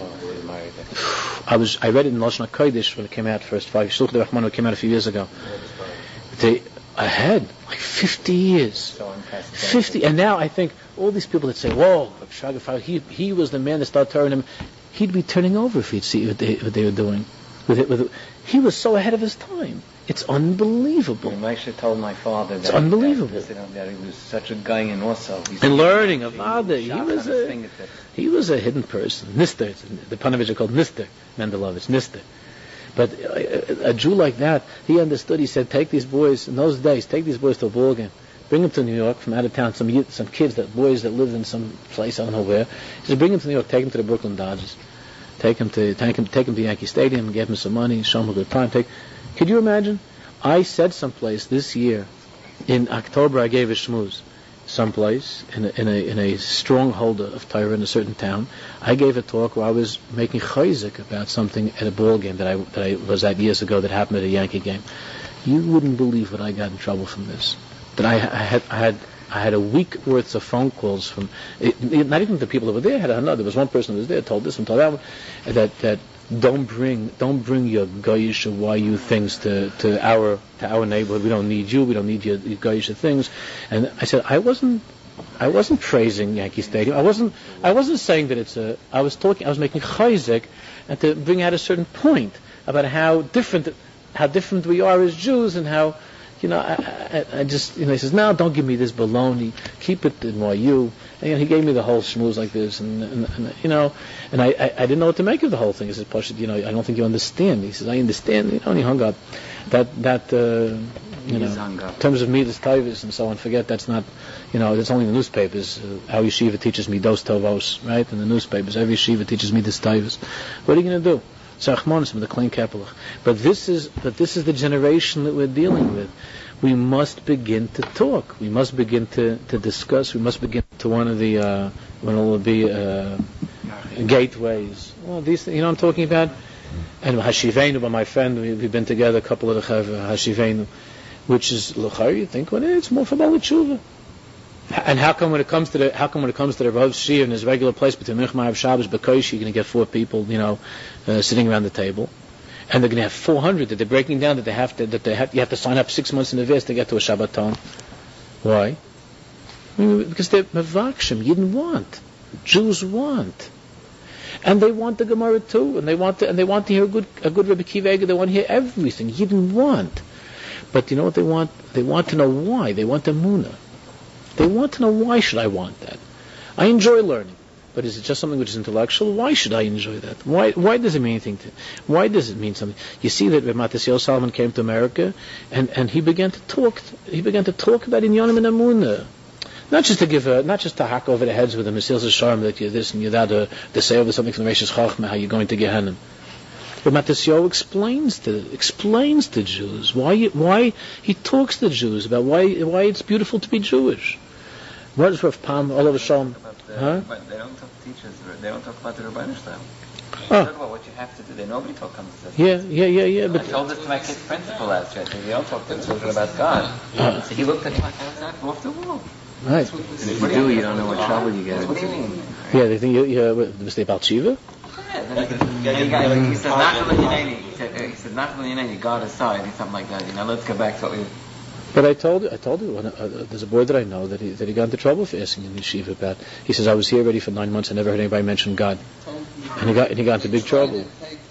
Oh, I was I read it in Lashon HaKodesh when it came out first. Five Shluch Rahman it came out a few years ago. They ahead like fifty years. So Fifty, and now I think all these people that say, "Whoa, Rav Shraga Feivel, he he was the man that started turning him." He'd be turning over if he'd see what they, what they were doing. With it, with it. He was so ahead of his time. It's unbelievable. Moshe told my father that, it's unbelievable. That, that he was such a guy, and also he's and learning of Father. He was a he was a hidden person. Nister, the Panovich are called Nister Mendelovich, Nister. But a, a Jew like that, he understood. He said, "Take these boys in those days. Take these boys to a ball game. Bring them to New York from out of town. Some some kids, that boys that lived in some place I don't know where. He said, bring them to New York. Take them to the Brooklyn Dodgers. Take him to take him take him to Yankee Stadium, give him some money, show him a good time. Take. Could you imagine? I said someplace this year, in October, I gave a shmooze, someplace in a, in a in a stronghold of Torah in a certain town. I gave a talk where I was making chayzik about something at a ball game that I that I was at years ago that happened at a Yankee game. You wouldn't believe what I got in trouble from this. That I, I had I had. I had a week worth of phone calls from, it, it, not even the people over there had another. There was one person who was there, told this one, told that one, that that don't bring don't bring your goyish or Y U things to, to our to our neighborhood. We don't need you. We don't need your, your goyish things. And I said I wasn't I wasn't praising Yankee Stadium. I wasn't I wasn't saying that it's a. I was talking. I was making chayzik and to bring out a certain point about how different how different we are as Jews and how. You know, I, I, I just, you know, he says, no, don't give me this baloney. Keep it in Y U. And, you know, he gave me the whole schmooze like this, and, and, and you know, and I, I, I didn't know what to make of the whole thing. He says, Pashut, you know, I don't think you understand. He says, I understand. You know, and he hung up. That, that, uh, you know, in terms of Midas Taivas and so on, forget that's not, you know, that's only in the newspapers. Uh, our yeshiva teaches Midos Tovos, right? In the newspapers, every yeshiva teaches Midas Taivas. What are you going to do? With the clean kapelach. But this is but this is the generation that we're dealing with. We must begin to talk. We must begin to, to discuss. We must begin to one of the uh, one of the uh, gateways. Well, these you know I'm talking about. And Hashivenu, by my friend, we, we've been together a couple of the Chavra Hashivenu, which is l'chayr. You think well, it's more for Bali Tshuva. And how come when it comes to the how come when it comes to the Rav Shir in his regular place between Mincha and Shabbos Bekoish, you're going to get four people, you know, uh, sitting around the table, and they're going to have four hundred that they're breaking down that they have to that they have you have to sign up six months in advance to get to a Shabbaton. Why? I mean, because they're mevakshim. You didn't want. Jews want, and they want the Gemara too, and they want to and they want to hear a good a good Rebbe Kiva Eger. They want to hear everything. You didn't want, but you know what they want? They want to know why. They want the Munah. They want to know why should I want that. I enjoy learning, but is it just something which is intellectual? Why should I enjoy that? Why Why does it mean anything to? Why does it mean something? You see that Matisyahu Salomon came to America, and, and he began to talk. He began to talk about Inyanim and Amunah, not just to give, a, not just to hack over the heads with a Mesil's Sharm that you're this and you're that, or to say over something from the Reishis Chachma how you're going to Gehenna. But Matisyahu explains to explains to Jews why why he talks to Jews about why why it's beautiful to be Jewish. What is Rav Pam all over Shalom? Huh? They don't talk teachers. They don't talk about the Rebbeinu Shalom. They Oh. talk about what you have to do. They nobody talk on this. Yeah, yeah, yeah, yeah. I But told this to my kid's principal last year. I said, you don't talk to the children about God. Uh. So he looked at me like I was out off the wall. right. And if you do, you don't know what trouble you get. What do you mean? Yeah, they think you you was they about Shiva? Yeah, then he, he, got, he said, Nachman Yaneni. He said, uh, he said, Nachman Yaneni, God aside, or something like that. You know, let's go back to what we. But I told you, I told you, when, uh, there's a boy that I know that he that he got into trouble for asking in yeshiva about. He says, I was here already for nine months. I never heard anybody mention God, and he got and he got into big trouble.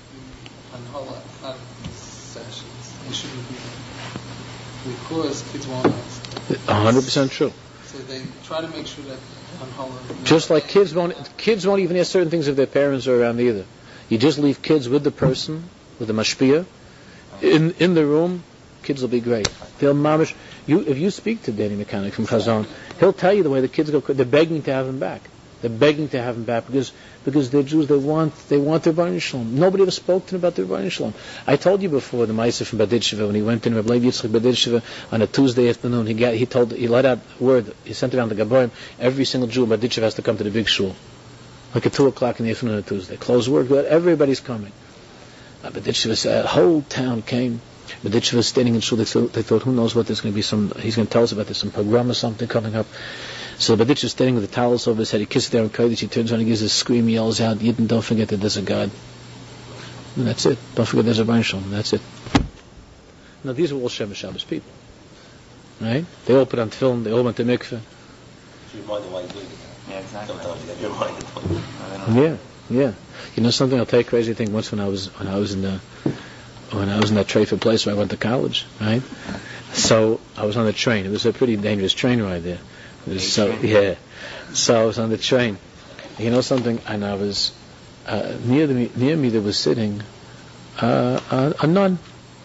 Because kids won't ask. A hundred percent true. So they try to make sure that on Holocaust. Just like kids won't kids won't even ask certain things if their parents are around either. You just leave kids with the person, with the mashpia, in in the room. Kids will be great. They'll mamish. You if you speak to Danny Mechanic from Chazon, he'll tell you the way the kids go. They're begging to have him back. They're begging to have him back because because they're Jews. They want they want their Rebbeinu Shalom. Nobody ever spoke to them about their Rebbeinu Shalom. I told you before the Ma'aser from Badid Shiva when he went in Rabbi Levi Yitzchak Badid Shiva on a Tuesday afternoon. He got he told he let out word. He sent around the Gaborim. Every single Jew in Badid Shiva has to come to the big shul, like at two o'clock in the afternoon on a Tuesday. Close work. Everybody's coming. Uh, Baditch was, a uh, whole town came. Baditch was standing in shul. They thought, they thought, who knows what there's going to be some. He's going to tell us about this, some program or something coming up. So Baditch was standing with the towels over his head. He kisses there on Kodesh. He turns around, he gives a scream, he yells out, "Yidden, don't forget that there's a God." And that's it. Don't forget there's a Baruch Shalom. That's it. Now these were all Shemesh Shabbos people, right? They all put on film. They all went to mikveh. You remind them why you're doing it. Yeah, exactly. Sometimes you get reminded. Yeah, yeah. You know something? I'll tell you a crazy thing. Once when I was when I was in the when I was in that Trafford place where I went to college, right? So I was on the train. It was a pretty dangerous train ride there. It was so yeah. So I was on the train. You know something? And I was uh, near the near me. There was sitting uh, a, a nun,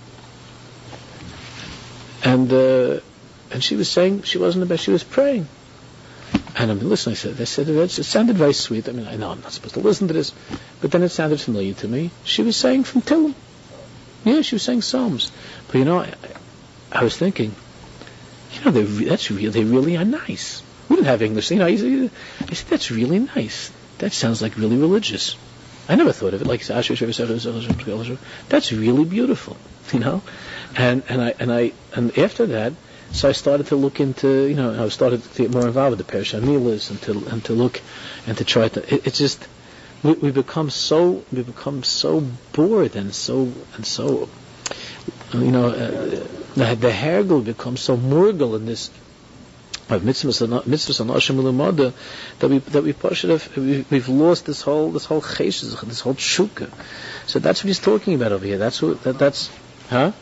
and uh, and she was saying she wasn't the best. She was praying. And I'm listening. I said, I said, it sounded very sweet. I mean, I know I'm not supposed to listen to this, but then it sounded familiar to me. She was saying from Tehillim. Yeah, she was saying Psalms. But you know, I, I was thinking, you know, they that's real. They really are nice. We didn't have English. You know, I said, that's really nice. That sounds like really religious. I never thought of it like that's really beautiful. You know, and and I and I and after that. So I started to look into, you know, I started to get more involved with the Perush Milas and to and to look and to try to. It, it's just we, we become so we become so bored and so and so, you know, uh, the the Hergel becomes so murgal in this of mitzvahs mitzvahs and Hashem L'Mada that we that we push it. We, we've lost this whole this whole cheshes, this whole shuka. So that's what he's talking about over here. That's what that, that's, huh?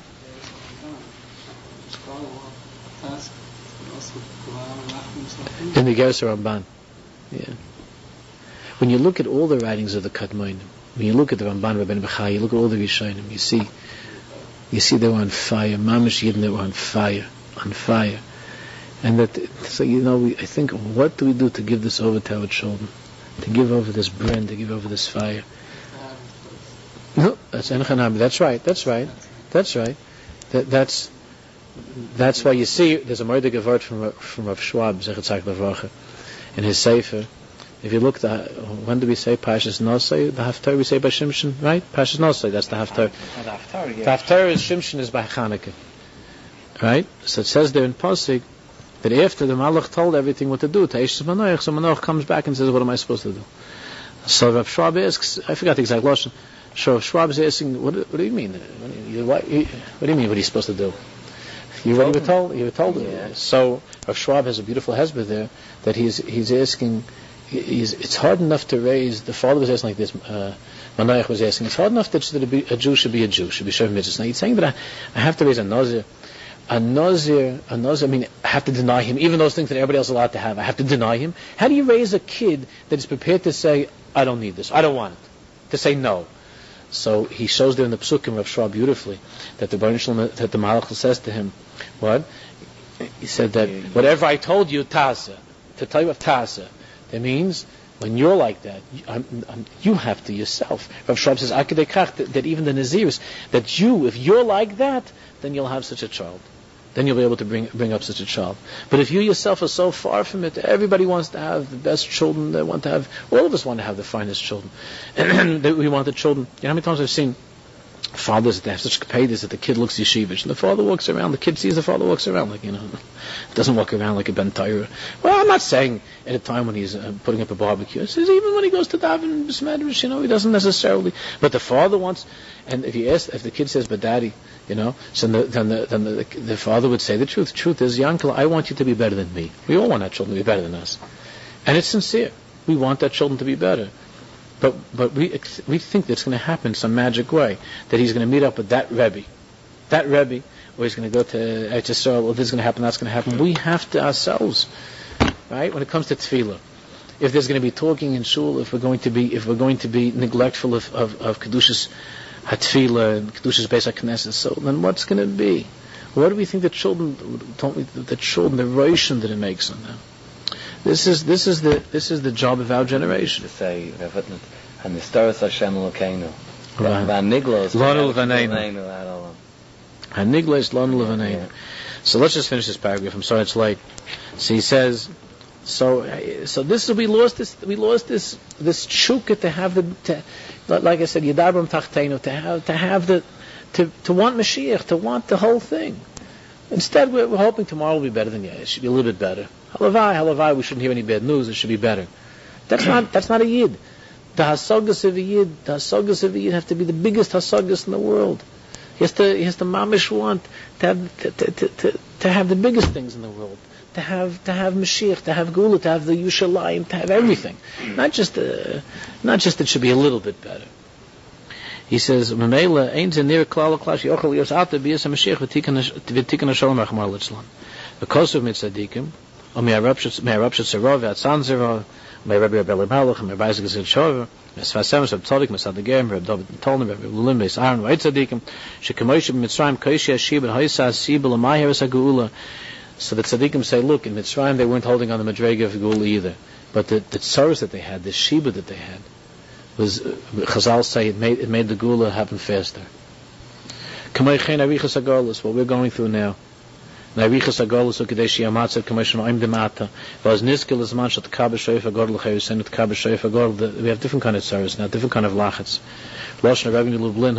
In the Gersa Ramban, yeah. When you look at all the writings of the Kadmonim, when you look at the Ramban, Rabbeinu Bechai, you look at all the Rishonim, you see, you see they were on fire. Mamish Yidden, they were on fire, on fire, and that. So you know, we, I think, what do we do to give this over to our children, to give over this brand, to give over this fire? No, that's Enochanami. That's right. That's right. That's right. That, that's. That's why you see there's a murder gevart from from Rav Schwab Zechat Tzaddik in his sefer. If you look, the, when do we say Parshas Nosei? The Haftarah we say by Shimshon, right? Parshas Nosei, that's the Haftarah. Oh, the Haftarah, yeah. The Haftarah is Shimshon is by Chanukah, right? So it says there in Pasuk that after the Malach told everything what to do to Eish Manoach, so Manoach comes back and says, "What am I supposed to do?" So Rav Schwab asks, I forgot the exact lashon. So Rav Schwab is asking, "What, what do you mean? What do you, what, what do you mean? What are you supposed to do?" You already were told. You were told. Yeah. So Rav Schwab has a beautiful husband there that he's he's asking. He's, it's hard enough to raise. The father was asking like this. Uh, Manoach was asking. It's hard enough that, that a, be, a Jew should be a Jew, should be Shavim Mitzvahs. Now he's saying that I, I have to raise a Nazir, a Nazir, a Nazir. I mean, I have to deny him, even those things that everybody else is allowed to have. I have to deny him. How do you raise a kid that is prepared to say, "I don't need this. I don't want it," to say no? So he shows there in the Psukim of Schwab beautifully that the Baruch Shalom, that the Malach says to him, what? He said that whatever I told you, Tasa, to tell you of Tasa, that means when you're like that, you, I'm, I'm, you have to yourself. Rav Schwab says, that, that even the Naziris, that you, if you're like that, then you'll have such a child. Then you'll be able to bring bring up such a child. But if you yourself are so far from it, everybody wants to have the best children. They want to have, all of us want to have the finest children. And we want the children. You know how many times I've seen fathers that have such kapedas that the kid looks yeshivish, and the father walks around, the kid sees the father walks around like, you know, doesn't walk around like a Ben Torah. Well, I'm not saying at a time when he's uh, putting up a barbecue. It says even when he goes to daven b'smedrash, you know, he doesn't necessarily. But the father wants, and if you ask, if the kid says, "But daddy," you know, so the, then, the, then the, the father would say the truth. The truth is, Yankel, I want you to be better than me. We all want our children to be better than us, and it's sincere. We want our children to be better. But but we we think that's going to happen some magic way, that he's going to meet up with that Rebbe, that Rebbe, or he's going to go to Eretz Yisrael, or this is going to happen, that's going to happen. We have to ourselves, right? When it comes to tefillah, if there's going to be talking in shul, if we're going to be if we're going to be neglectful of of, of kedushas hatefillah and kedushas beis haknesses, so then what's going to be? What do we think the children don't we, the children the roshim that it makes on them? This is this is the this is the job of our generation. To say, and the stars Hashem Elokeinu, Haniglos Lanu Levaneinu, Haniglos Lanu Levaneinu. So let's just finish this paragraph. I'm sorry it's late. So he says, So, so this we lost this we lost this this chukka to have the to, like I said, Yadabram Tachtenu, to have to have the to to want Mashiach, to want the whole thing. Instead, we're, we're hoping tomorrow will be better than yesterday. It should be a little bit better. Halavai, halavai, we shouldn't hear any bad news. It should be better. That's not that's not a yid. The hasagas of a yid, the hasagas of a yid have to be the biggest hasagas in the world. He has to he has to mamish want to have to, to, to, to, to have the biggest things in the world. To have to have Mashiach, to have Gula, to have the Yushalayim, to have everything. Not just uh, not just it should be a little bit better. He says, "Memela ain't a near klal klash yochel yos ata bias Mashiach v'tikan v'tikan shalom rachmar litzlan." Because of mitzadikim, or may eruptions may eruptions zerov atzan zerov, may Rabbi Rabbi Malach, may Rabbi Zigzag Shover, may Sfasem Reb Tzodik, may Sadegem, Reb David Tolner, Reb Lulim, may Aaron Veitzadikim, shekemoish b'Mitzrayim koishi ashib and hoisa sibel amayheres hageula. So the tzaddikim say, look, in Mitzrayim they weren't holding on the Madrega of Gula either. But the, the tzaros that they had, the Sheba that they had, was, uh, Chazal say, it made, it made the Gula happen faster. What we're going through now. We have different kind of tzaros now, different kind of lachets. So now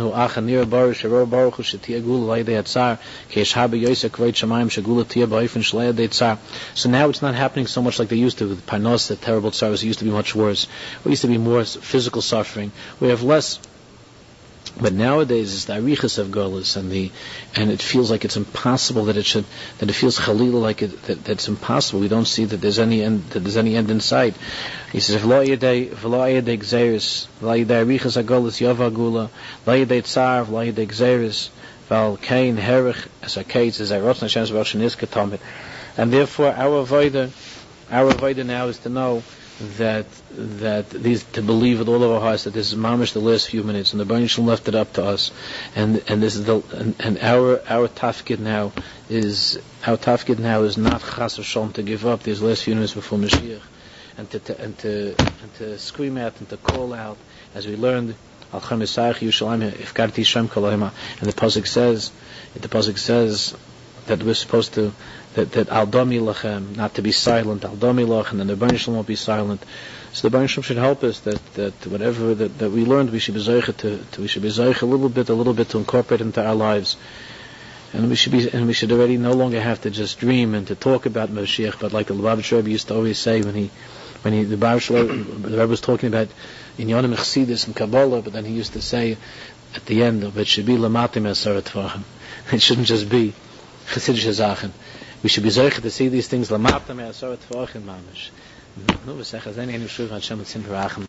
it's not happening so much like they used to with Parnos, the terrible tzaros. It used to be much worse. It used to be more physical suffering. We have less. But nowadays it's the arichas of Golas, and the and it feels like it's impossible that it should that it feels chalila like it that, that it's impossible. We don't see that there's any end that there's any end in sight. He says v'lo yedei v'lo yedei gzeres v'lo yedei arichas of Golas yava gula v'lo yedei tzar v'lo yedei gzeres v'al kain herich as a kates as a rots Hashem's v'asheniska tamid. And therefore our avodah our avodah now is to know that that these to believe with all of our hearts that this is mamish the last few minutes, and the Baruch Shalom left it up to us, and and this is the and, and our our tafkid now is our tafkid now is not chas v'shalom to give up these last few minutes before Mashiach, and to, to and to and to scream out and to call out as we learned Al Cham Yisayich Yerushalayim Ifkarti Shem Kolayma, and the pasuk says the pasuk says that we're supposed to that that al domi lachem, not to be silent, al domi lachem, and the Baruch Shalom won't be silent. So the Baruch Shalom should help us that, that whatever that, that we learned, we should be zeicha to, to we should be zeicha a little bit, a little bit to incorporate into our lives, and we should be and we should already no longer have to just dream and to talk about Mashiach, but like the Lubavitch Rebbe used to always say when he when he the Baruch Shalom, the Rebbe was talking about in Yonim Chassidus and Kabbalah, but then he used to say at the end of it should be lamatim asarat tvachim. It shouldn't just be Chassidish Zachen. We should be zeicha to see these things lamatam asarat tvachim mamish. No, we say Chazani and Yeshua Hashem Tzim Barachim.